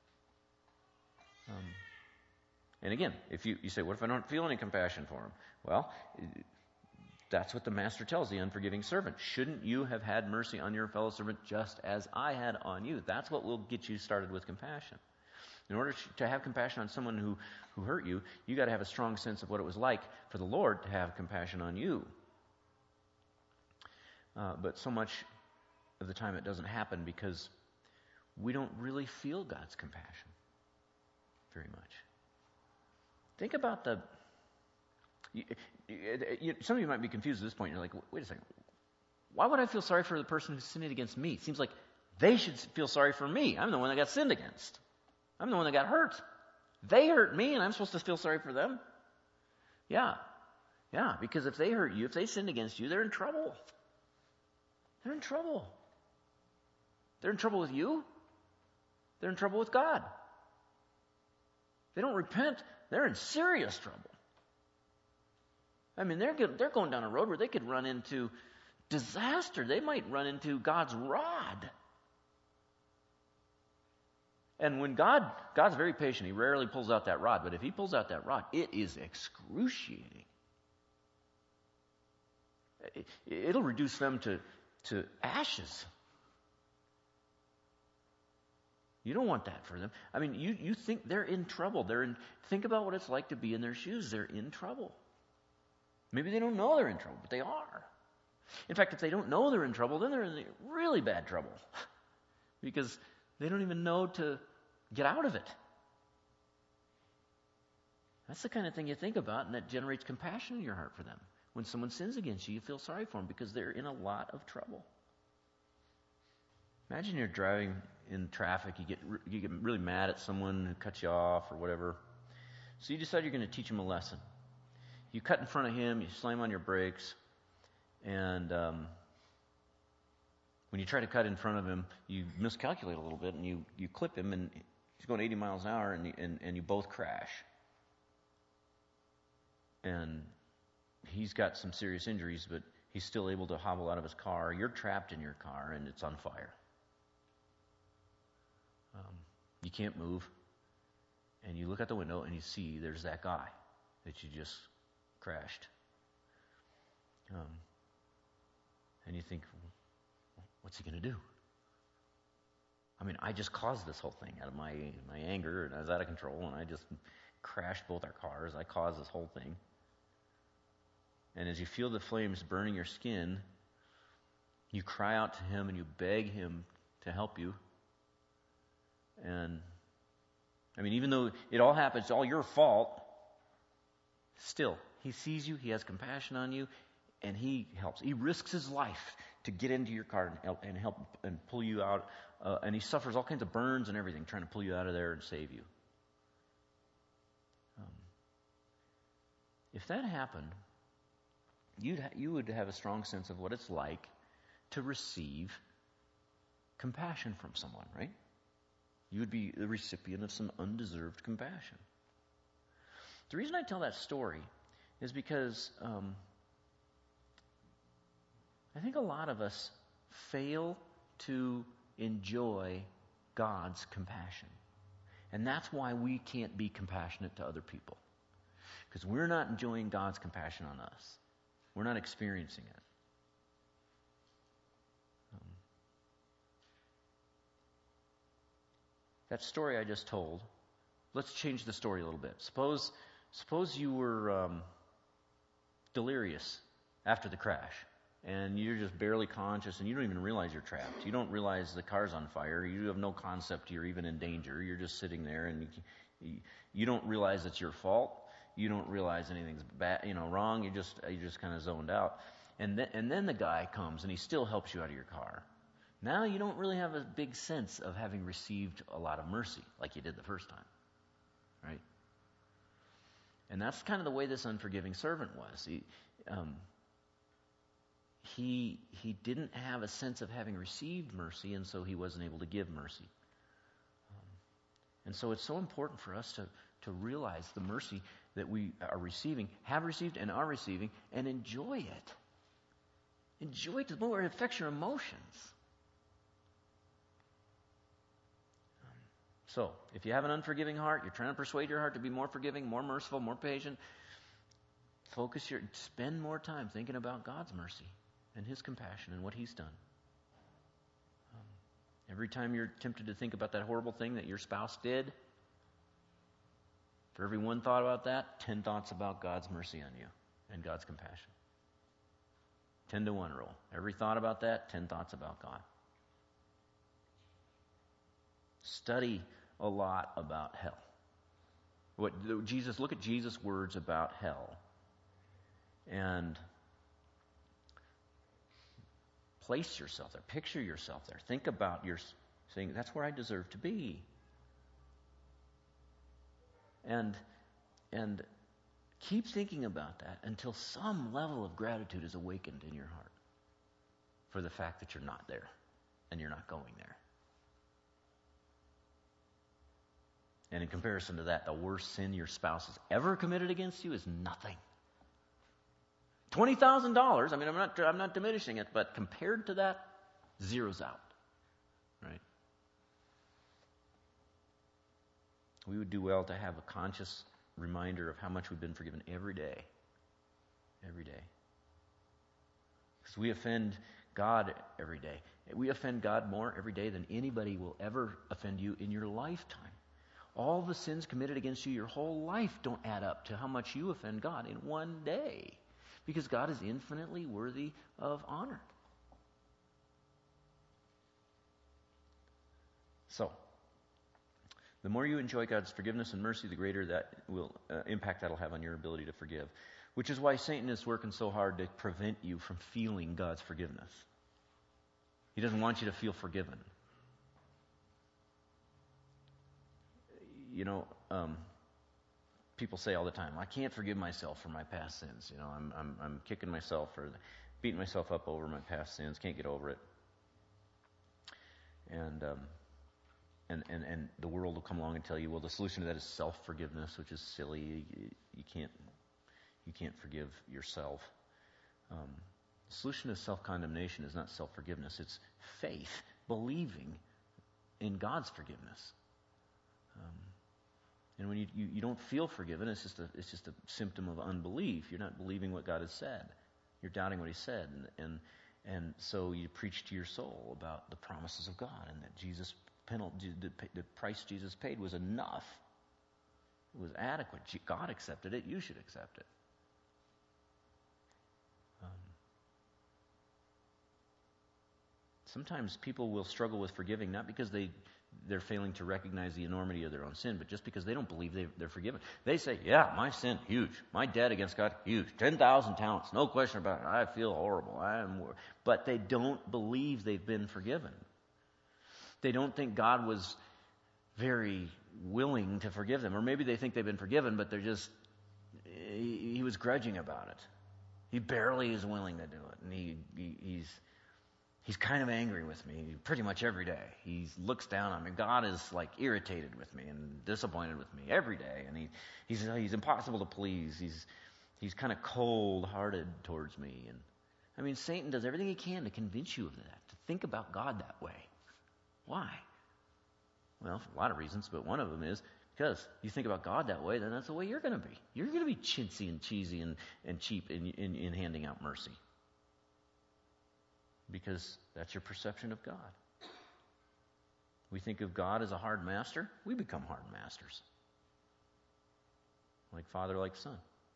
Um, and again, if you, you say, what if I don't feel any compassion for him? Well, that's what the master tells the unforgiving servant. Shouldn't you have had mercy on your fellow servant just as I had on you? That's what will get you started with compassion. In order to have compassion on someone who, who hurt you, you got to have a strong sense of what it was like for the Lord to have compassion on you. Uh, but so much of the time it doesn't happen because we don't really feel God's compassion very much. Think about the... You, you, some of you might be confused at this point. You're like, wait a second. Why would I feel sorry for the person who sinned against me? It seems like they should feel sorry for me. I'm the one that got sinned against. I'm the one that got hurt. They hurt me, and I'm supposed to feel sorry for them? Yeah. Yeah, because if they hurt you, if they sinned against you, they're in trouble. They're in trouble. They're in trouble with you. They're in trouble with God. If they don't repent, they're in serious trouble. I mean, they're they're going down a road where they could run into disaster. They might run into God's rod. And when God, God's very patient. He rarely pulls out that rod. But if he pulls out that rod, it is excruciating. It, it'll reduce them to, to ashes. You don't want that for them. I mean, you, you think they're in trouble. They're in. Think about what it's like to be in their shoes. They're in trouble. Maybe they don't know they're in trouble, but they are. In fact, if they don't know they're in trouble, then they're in really bad trouble. Because they don't even know to get out of it. That's the kind of thing you think about, and that generates compassion in your heart for them. When someone sins against you, you feel sorry for them because they're in a lot of trouble. Imagine you're driving in traffic, you get you get really mad at someone who cuts you off or whatever. So you decide you're going to teach him a lesson. You cut in front of him, you slam on your brakes, and um, when you try to cut in front of him, you miscalculate a little bit, and you, you clip him, and he's going eighty miles an hour, and you, and, and you both crash. And he's got some serious injuries, but he's still able to hobble out of his car. You're trapped in your car, and it's on fire. Um, you can't move, and you look out the window, and you see there's that guy that you just crashed. Um, and you think, what's he going to do? I mean, I just caused this whole thing out of my my anger, and I was out of control, and I just crashed both our cars. I caused this whole thing. And as you feel the flames burning your skin, you cry out to him and you beg him to help you. And, I mean, even though it all happens, it's all your fault, still, he sees you, he has compassion on you, and he helps. He risks his life to get into your car and help and, help and pull you out. Uh, and he suffers all kinds of burns and everything trying to pull you out of there and save you. Um, if that happened, you'd ha- you would have a strong sense of what it's like to receive compassion from someone, right? You would be the recipient of some undeserved compassion. The reason I tell that story is because um, I think a lot of us fail to enjoy God's compassion. And that's why we can't be compassionate to other people. Because we're not enjoying God's compassion on us. We're not experiencing it. Um, that story I just told, let's change the story a little bit. Suppose, suppose you were um, delirious after the crash, and you're just barely conscious, and you don't even realize you're trapped. You don't realize the car's on fire. You have no concept you're even in danger. You're just sitting there, and you, you don't realize it's your fault. You don't realize anything's bad, you know, wrong. You just you just kind of zoned out, and then and then the guy comes and he still helps you out of your car. Now you don't really have a big sense of having received a lot of mercy like you did the first time, right? And that's kind of the way this unforgiving servant was. He um, he he didn't have a sense of having received mercy, and so he wasn't able to give mercy. Um, and so it's so important for us to to realize the mercy that we are receiving, have received and are receiving, and enjoy it. Enjoy it to the point where it affects your emotions. So, if you have an unforgiving heart, you're trying to persuade your heart to be more forgiving, more merciful, more patient, focus your, spend more time thinking about God's mercy and His compassion and what He's done. Um, every time you're tempted to think about that horrible thing that your spouse did, for every one thought about that, ten thoughts about God's mercy on you and God's compassion. Ten to one rule. Every thought about that, ten thoughts about God. Study a lot about hell. What Jesus, look at Jesus' words about hell. And place yourself there. Picture yourself there. Think about your saying, that's where I deserve to be. And and keep thinking about that until some level of gratitude is awakened in your heart for the fact that you're not there and you're not going there. And in comparison to that, the worst sin your spouse has ever committed against you is nothing. twenty thousand dollars, I mean, I'm not, I'm not diminishing it, but compared to that, zero's out. Right? We would do well to have a conscious reminder of how much we've been forgiven every day. Every day. Because we offend God every day. We offend God more every day than anybody will ever offend you in your lifetime. All the sins committed against you your whole life don't add up to how much you offend God in one day. Because God is infinitely worthy of honor. So, the more you enjoy God's forgiveness and mercy, the greater that will uh, impact that'll have on your ability to forgive. Which is why Satan is working so hard to prevent you from feeling God's forgiveness. He doesn't want you to feel forgiven. You know, um, people say all the time, I can't forgive myself for my past sins. You know, I'm I'm, I'm kicking myself or beating myself up over my past sins. Can't get over it. And um, and and and the world will come along and tell you, well, the solution to that is self-forgiveness, which is silly. You, you can't you can't forgive yourself. Um, the solution to self-condemnation is not self-forgiveness. It's faith, believing in God's forgiveness. Um, And when you, you, you don't feel forgiven, it's just a it's just a symptom of unbelief. You're not believing what God has said. You're doubting what He said, and and and so you preach to your soul about the promises of God and that Jesus penalty the, the price Jesus paid was enough. It was adequate. God accepted it. You should accept it. Um, sometimes people will struggle with forgiving not because they. They're failing to recognize the enormity of their own sin, but just because they don't believe they, they're forgiven. They say, yeah, my sin, huge. My debt against God, huge. ten thousand talents, no question about it. I feel horrible. I am, but they don't believe they've been forgiven. They don't think God was very willing to forgive them. Or maybe they think they've been forgiven, but they're just, he, he was grudging about it. He barely is willing to do it. And he, he he's... He's kind of angry with me pretty much every day. He looks down on me. God is like irritated with me and disappointed with me every day. And he, he's he's impossible to please. He's he's kind of cold-hearted towards me. And I mean, Satan does everything he can to convince you of that, to think about God that way. Why? Well, for a lot of reasons, but one of them is because you think about God that way, then that's the way you're going to be. You're going to be chintzy and cheesy and, and cheap in, in, in handing out mercy. Because that's your perception of God. We think of God as a hard master, we become hard masters. Like father, like son.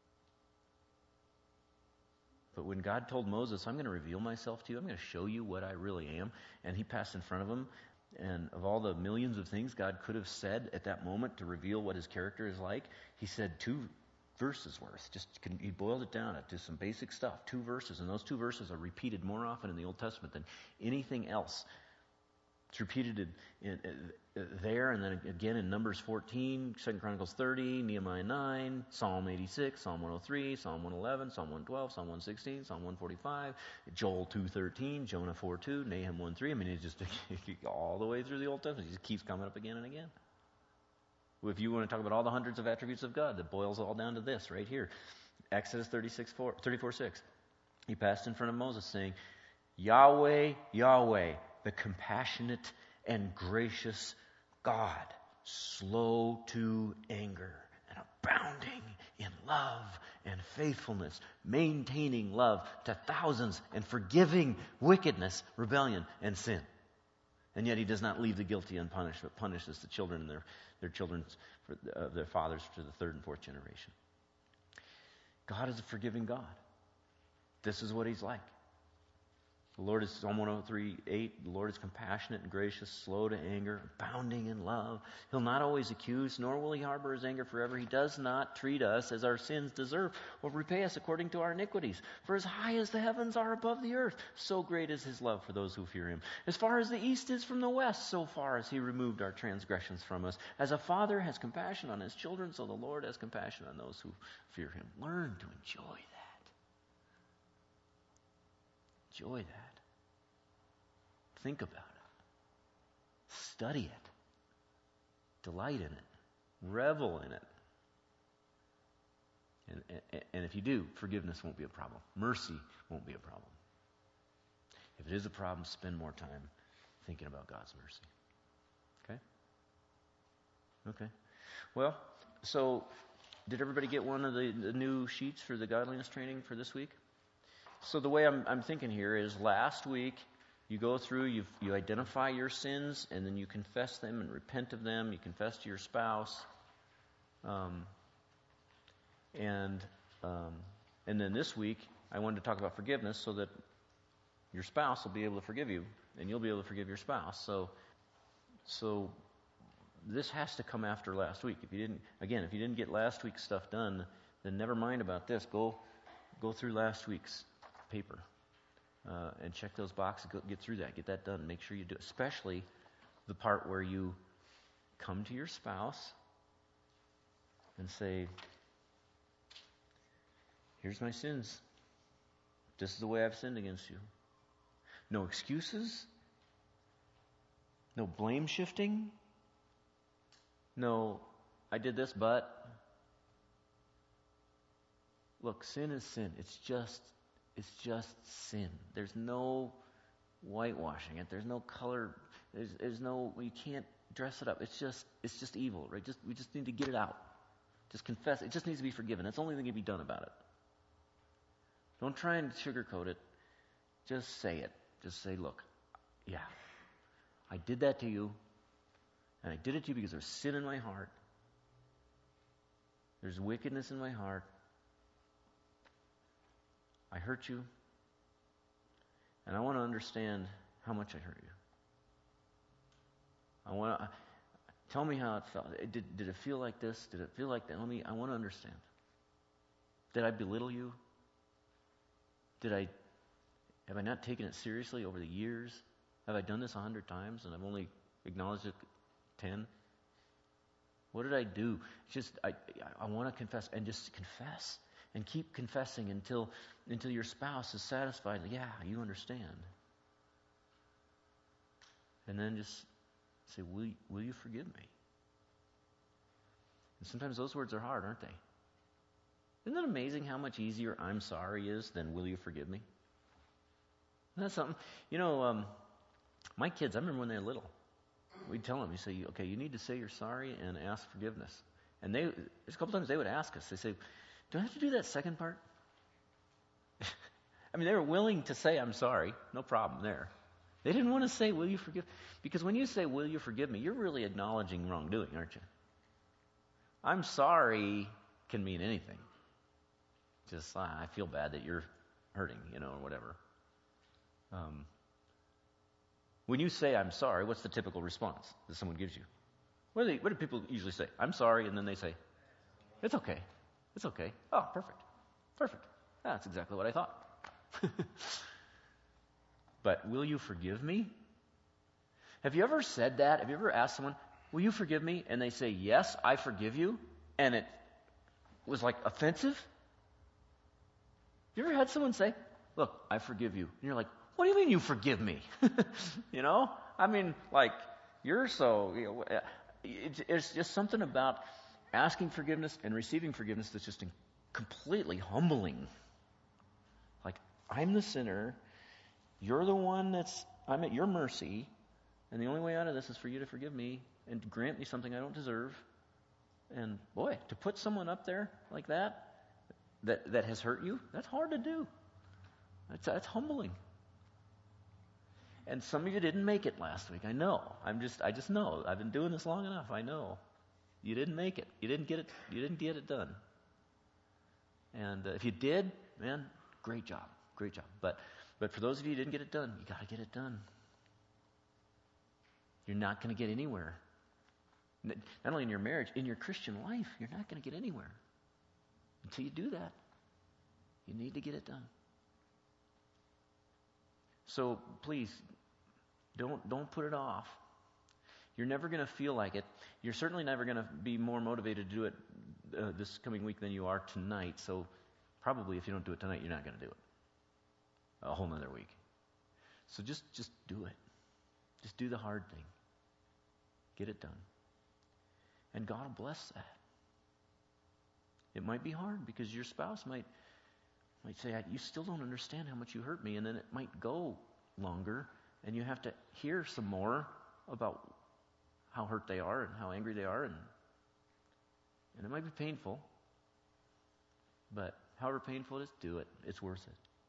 But when God told Moses, I'm going to reveal myself to you, I'm going to show you what I really am, and he passed in front of him, and of all the millions of things God could have said at that moment to reveal what his character is like, he said two verses worth. Just he boiled it down to some basic stuff. Two verses, and those two verses are repeated more often in the Old Testament than anything else. It's repeated in, in, in, there, and then again in Numbers fourteen, Second Chronicles thirty, Nehemiah nine, Psalm eighty-six, Psalm one oh three, Psalm one eleven, Psalm one twelve, Psalm one sixteen, Psalm one forty-five, Joel two thirteen, Jonah four two, Nahum one three. I mean, it's just all the way through the Old Testament. It just keeps coming up again and again. If you want to talk about all the hundreds of attributes of God, that boils all down to this right here. Exodus thirty-six, four, thirty-four six. He passed in front of Moses saying, Yahweh, Yahweh, the compassionate and gracious God, slow to anger and abounding in love and faithfulness, maintaining love to thousands and forgiving wickedness, rebellion, and sin. And yet he does not leave the guilty unpunished, but punishes the children and their, their children's, uh, their fathers to the third and fourth generation. God is a forgiving God. This is what he's like. The Lord is, Psalm one oh three, eight, the Lord is compassionate and gracious, slow to anger, abounding in love. He'll not always accuse, nor will he harbor his anger forever. He does not treat us as our sins deserve or repay us according to our iniquities. For as high as the heavens are above the earth, so great is his love for those who fear him. As far as the east is from the west, so far has he removed our transgressions from us. As a father has compassion on his children, so the Lord has compassion on those who fear him. Learn to enjoy that. Enjoy that. Think about it. Study it. Delight in it. Revel in it. And, and, and if you do, forgiveness won't be a problem. Mercy won't be a problem. If it is a problem, spend more time thinking about God's mercy. Okay? Okay. Well, so did everybody get one of the, the new sheets for the godliness training for this week? So the way I'm, I'm thinking here is last week you go through, you you identify your sins, and then you confess them and repent of them. You confess to your spouse, um, and um, and then this week I wanted to talk about forgiveness, so that your spouse will be able to forgive you, and you'll be able to forgive your spouse. So so this has to come after last week. If you didn't, again, if you didn't get last week's stuff done, then never mind about this. Go go through last week's paper uh, and check those boxes. Go, get through that. Get that done. Make sure you do it. Especially the part where you come to your spouse and say, here's my sins. This is the way I've sinned against you. No excuses. No blame shifting. No, I did this, but... Look, sin is sin. It's just It's just sin. There's no whitewashing it. There's no color. There's, there's no. You can't dress it up. It's just. It's just evil, right? Just we just need to get it out. Just confess. It just needs to be forgiven. That's the only thing that can be done about it. Don't try and sugarcoat it. Just say it. Just say, look, yeah, I did that to you, and I did it to you because there's sin in my heart. There's wickedness in my heart. I hurt you, and I want to understand how much I hurt you. I want to tell me how it felt. Did did it feel like this? Did it feel like that? Let me. I want to understand. Did I belittle you? Did I? Have I not taken it seriously over the years? Have I done this a hundred times and I've only acknowledged it ten? What did I do? Just I I want to confess and just confess. And keep confessing until until your spouse is satisfied. Yeah, you understand. And then just say, will, will you forgive me? And sometimes those words are hard, aren't they? Isn't it amazing how much easier I'm sorry is than will you forgive me? Isn't that something? You know, um, my kids, I remember when they were little, we'd tell them, you say, okay, you need to say you're sorry and ask forgiveness. And they, there's a couple times they would ask us, they say, do I have to do that second part? I mean, they were willing to say, I'm sorry. No problem there. They didn't want to say, will you forgive? Because when you say, will you forgive me, you're really acknowledging wrongdoing, aren't you? I'm sorry can mean anything. Just, ah, I feel bad that you're hurting, you know, or whatever. Um, when you say, I'm sorry, what's the typical response that someone gives you? What do, they, what do people usually say? I'm sorry, and then they say, it's okay. It's okay. Oh, perfect. Perfect. That's exactly what I thought. But will you forgive me? Have you ever said that? Have you ever asked someone, will you forgive me? And they say, yes, I forgive you. And it was like offensive. You ever had someone say, look, I forgive you. And you're like, what do you mean you forgive me? You know? I mean, like, you're so, you know, it's, it's just something about asking forgiveness and receiving forgiveness that's just completely humbling. Like, I'm the sinner. You're the one that's, I'm at your mercy, and the only way out of this is for you to forgive me and to grant me something I don't deserve. And boy, to put someone up there like that, that, that has hurt you, that's hard to do. That's, that's humbling. And some of you didn't make it last week. I know. I'm just, I just know. I've been doing this long enough. I know. You didn't make it. You didn't get it. You didn't get it done. And uh, if you did, man, great job. Great job. But, but for those of you who didn't get it done, you got to get it done. You're not going to get anywhere. Not only in your marriage, in your Christian life, you're not going to get anywhere until you do that. You need to get it done. So please, don't don't put it off. You're never going to feel like it. You're certainly never going to be more motivated to do it uh, this coming week than you are tonight. So probably if you don't do it tonight, you're not going to do it a whole nother week. So just just do it. Just do the hard thing. Get it done. And God will bless that. It might be hard because your spouse might might say, you still don't understand how much you hurt me, and then it might go longer, and you have to hear some more about how hurt they are and how angry they are, and and it might be painful, but however painful it is, do it. It's worth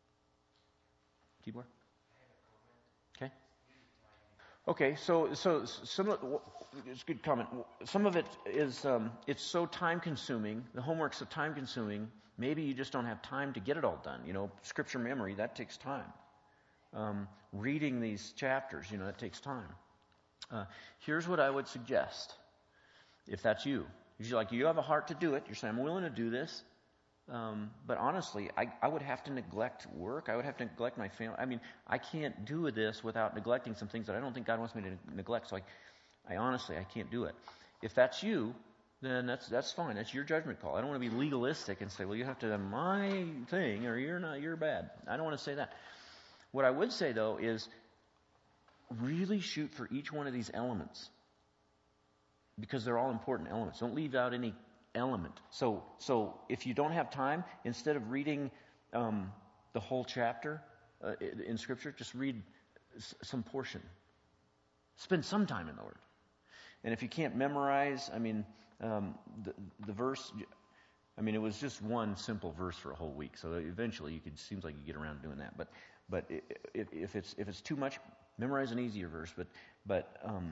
it. Tibor? Okay. Okay, so so some of it's a good comment. Some of it is um, it's so time consuming. The homework's so time consuming. Maybe you just don't have time to get it all done. You know, scripture memory, that takes time. Um, reading these chapters, you know, that takes time. Uh, here's what I would suggest, if that's you. If you're like, you have a heart to do it, you're saying, I'm willing to do this, um, but honestly, I, I would have to neglect work. I would have to neglect my family. I mean, I can't do this without neglecting some things that I don't think God wants me to neglect. So I, I honestly, I can't do it. If that's you, then that's that's fine. That's your judgment call. I don't want to be legalistic and say, well, you have to do my thing or you're not, you're bad. I don't want to say that. What I would say, though, is really shoot for each one of these elements because they're all important elements. Don't leave out any element. So so if you don't have time, instead of reading um, the whole chapter uh, in Scripture, just read s- some portion. Spend some time in the Word. And if you can't memorize, I mean, um, the, the verse, I mean, it was just one simple verse for a whole week. So eventually, you could seems like you get around to doing that. But but if, if it's if it's too much, memorize an easier verse. But but um,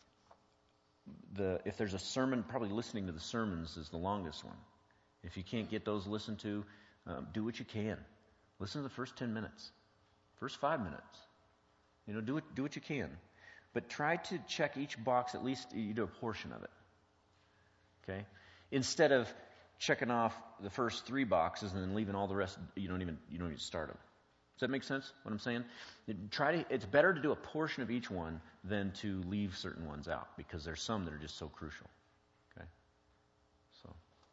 the if there's a sermon, probably listening to the sermons is the longest one. If you can't get those listened to, um, do what you can. Listen to the first ten minutes, first five minutes. You know, do it do what you can. But try to check each box, at least you do a portion of it. Okay? Instead of checking off the first three boxes and then leaving all the rest, you don't even you don't even start them. Does that make sense, what I'm saying? Try to, it's better to do a portion of each one than to leave certain ones out, because there's some that are just so crucial. Okay? So.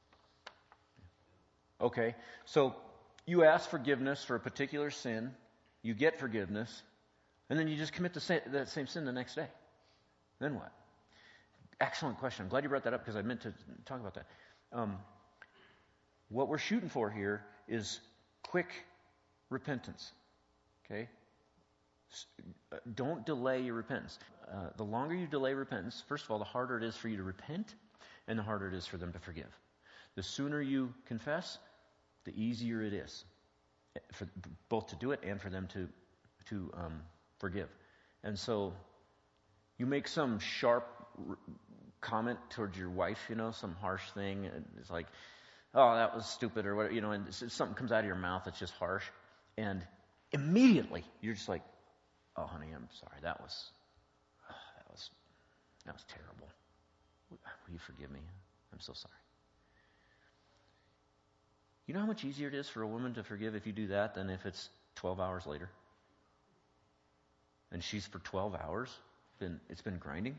Yeah. Okay, so you ask forgiveness for a particular sin, you get forgiveness, and then you just commit the same, that same sin the next day. Then what? Excellent question. I'm glad you brought that up because I meant to talk about that. Um, what we're shooting for here is quick repentance. Okay? Don't delay your repentance. Uh, the longer you delay repentance, first of all, the harder it is for you to repent, and the harder it is for them to forgive. The sooner you confess, the easier it is for both to do it and for them to to um, forgive. And so, you make some sharp r- comment towards your wife, you know, some harsh thing. And it's like, oh, that was stupid, or whatever, you know, and something comes out of your mouth that's just harsh, and immediately you're just like, oh, honey, I'm sorry. That was, oh, that was, that was terrible. Will you forgive me? I'm so sorry. You know how much easier it is for a woman to forgive if you do that than if it's twelve hours later? And she's for twelve hours, been it's been grinding.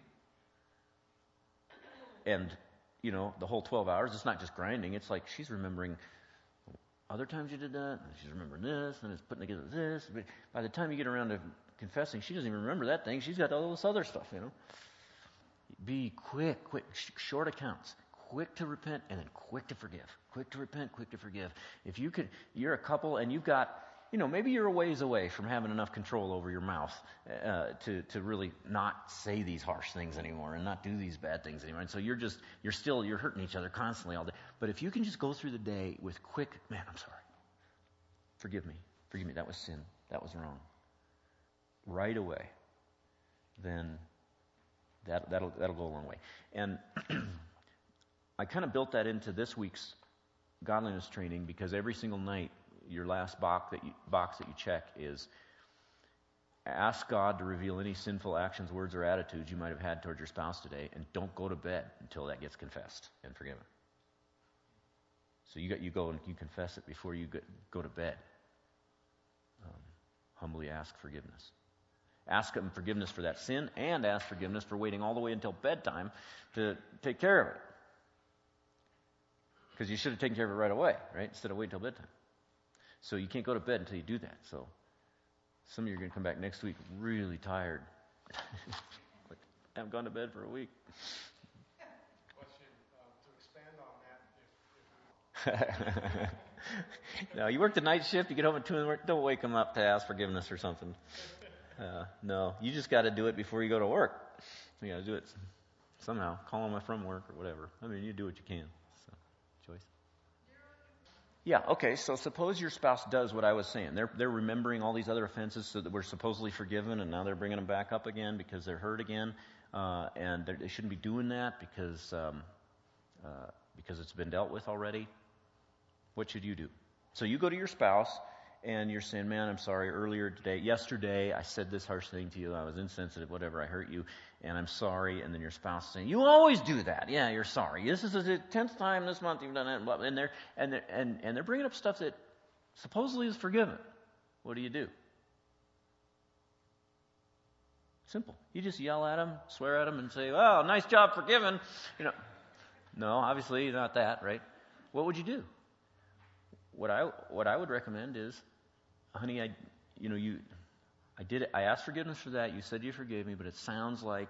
And, you know, the whole twelve hours, it's not just grinding. It's like she's remembering other times you did that, and she's remembering this, and it's putting together this. But by the time you get around to confessing, she doesn't even remember that thing. She's got all this other stuff, you know. Be quick, quick, sh- short accounts. Quick to repent and then quick to forgive. Quick to repent, quick to forgive. If you could, you're a couple and you've got, you know, maybe you're a ways away from having enough control over your mouth uh, to to really not say these harsh things anymore and not do these bad things anymore. And so you're just you're still you're hurting each other constantly all day. But if you can just go through the day with quick, man, I'm sorry. Forgive me. Forgive me. That was sin. That was wrong. Right away, then that that'll that'll go a long way. And I kind of built that into this week's godliness training because every single night, your last box that you, box that you check is ask God to reveal any sinful actions, words, or attitudes you might have had towards your spouse today, and don't go to bed until that gets confessed and forgiven. So you got you go and you confess it before you go, go to bed. Um, humbly ask forgiveness. Ask Him forgiveness for that sin, and ask forgiveness for waiting all the way until bedtime to take care of it. Because you should have taken care of it right away, right? Instead of waiting until bedtime. So you can't go to bed until you do that. So some of you are going to come back next week really tired. Like, I haven't gone to bed for a week. Question uh, to expand on that. If, if No, you work the night shift, you get home at two in the morning, don't wake them up to ask forgiveness or something. Uh, no, you just got to do it before you go to work. You got to do it somehow. Call them from work or whatever. I mean, you do what you can. Joyce? Yeah, okay, so suppose your spouse does what I was saying. They're they're remembering all these other offenses so that we're supposedly forgiven, and now they're bringing them back up again because they're hurt again, uh, and they shouldn't be doing that because um, uh, because it's been dealt with already. What should you do? So you go to your spouse, and you're saying, man, I'm sorry, earlier today, yesterday, I said this harsh thing to you, I was insensitive, whatever, I hurt you, and I'm sorry. And then your spouse is saying, you always do that. Yeah, you're sorry. This is the tenth time this month you've done that. And they're, and they're, and, and they're bringing up stuff that supposedly is forgiven. What do you do? Simple. You just yell at them, swear at them, and say, oh, nice job forgiven. You know, no, obviously not that, right? What would you do? What I what I would recommend is, honey, I, you know, you, I did it. I asked forgiveness for that. You said you forgave me, but it sounds like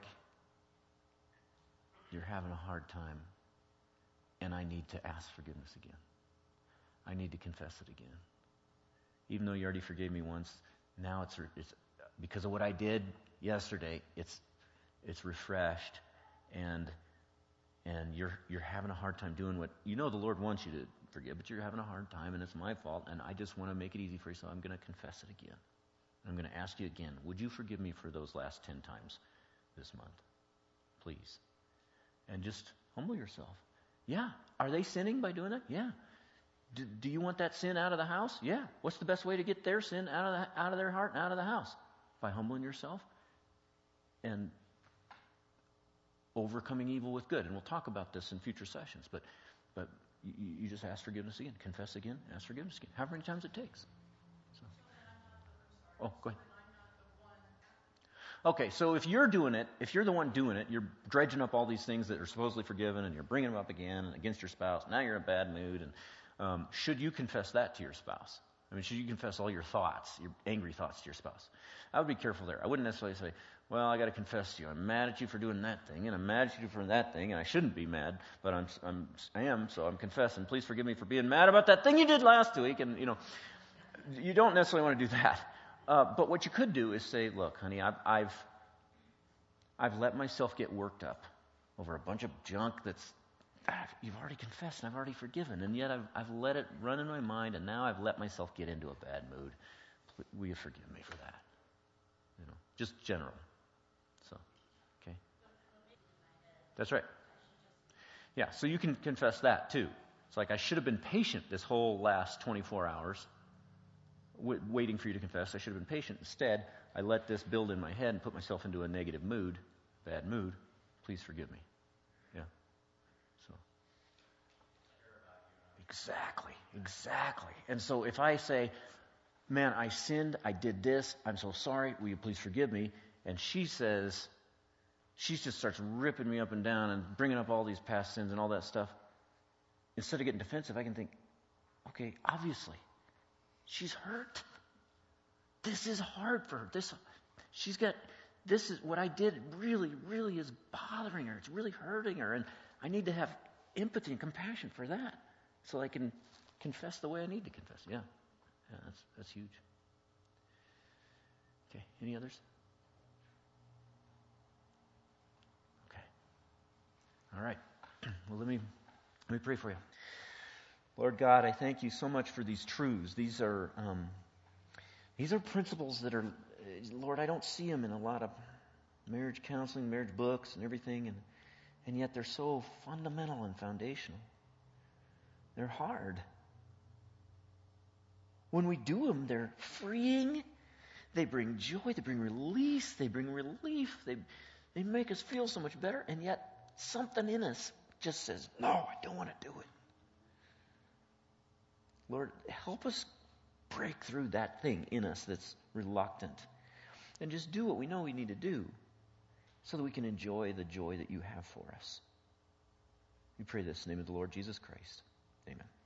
you're having a hard time, and I need to ask forgiveness again. I need to confess it again. Even though you already forgave me once, now it's it's because of what I did yesterday. It's it's refreshed, and and you're you're having a hard time doing what you know the Lord wants you to forgive, but you're having a hard time, and it's my fault, and I just want to make it easy for you, so I'm going to confess it again. I'm going to ask you again, would you forgive me for those last ten times this month? Please. And just humble yourself. Yeah. Are they sinning by doing that? Yeah. Do, do you want that sin out of the house? Yeah. What's the best way to get their sin out of the, out of their heart and out of the house? By humbling yourself and overcoming evil with good. And we'll talk about this in future sessions, but but you, you just ask forgiveness again, confess again, ask forgiveness again, however many times it takes. So. Oh, go ahead. Okay, so if you're doing it, if you're the one doing it, you're dredging up all these things that are supposedly forgiven, and you're bringing them up again and against your spouse. Now you're in a bad mood, and um, should you confess that to your spouse? I mean, should you confess all your thoughts, your angry thoughts to your spouse? I would be careful there. I wouldn't necessarily say, well, I got to confess to you. I'm mad at you for doing that thing, and I'm mad at you for that thing, and I shouldn't be mad, but I'm, I'm, I am, so I'm confessing. Please forgive me for being mad about that thing you did last week. And, you know, you don't necessarily want to do that. Uh, but what you could do is say, look, honey, I've, I've, I've let myself get worked up over a bunch of junk that's, ah, you've already confessed, and I've already forgiven, and yet I've, I've let it run in my mind, and now I've let myself get into a bad mood. Will you forgive me for that? You know, just general. So, okay. That's right. Yeah, so you can confess that too. It's like, I should have been patient this whole last twenty-four hours, w- waiting for you to confess. I should have been patient. Instead, I let this build in my head and put myself into a negative mood, bad mood. Please forgive me. Yeah. So. Exactly. Exactly. And so if I say, man, I sinned, I did this, I'm so sorry, will you please forgive me? And she says, she just starts ripping me up and down and bringing up all these past sins and all that stuff. Instead of getting defensive, I can think, okay, obviously, she's hurt. This is hard for her. This, she's got, this is what I did really, really is bothering her. It's really hurting her. And I need to have empathy and compassion for that so I can confess the way I need to confess. Yeah. Yeah, that's, that's huge. Okay. Any others? Okay. All right. Well, let me let me pray for you. Lord God, I thank you so much for these truths. These are um, these are principles that are, Lord, I don't see them in a lot of marriage counseling, marriage books, and everything, and and yet they're so fundamental and foundational. They're hard. When we do them, they're freeing. They bring joy. They bring release. They bring relief. They they make us feel so much better, and yet something in us just says, "No, I don't want to do it." Lord, help us break through that thing in us that's reluctant and just do what we know we need to do so that we can enjoy the joy that you have for us. We pray this in the name of the Lord Jesus Christ. Amen.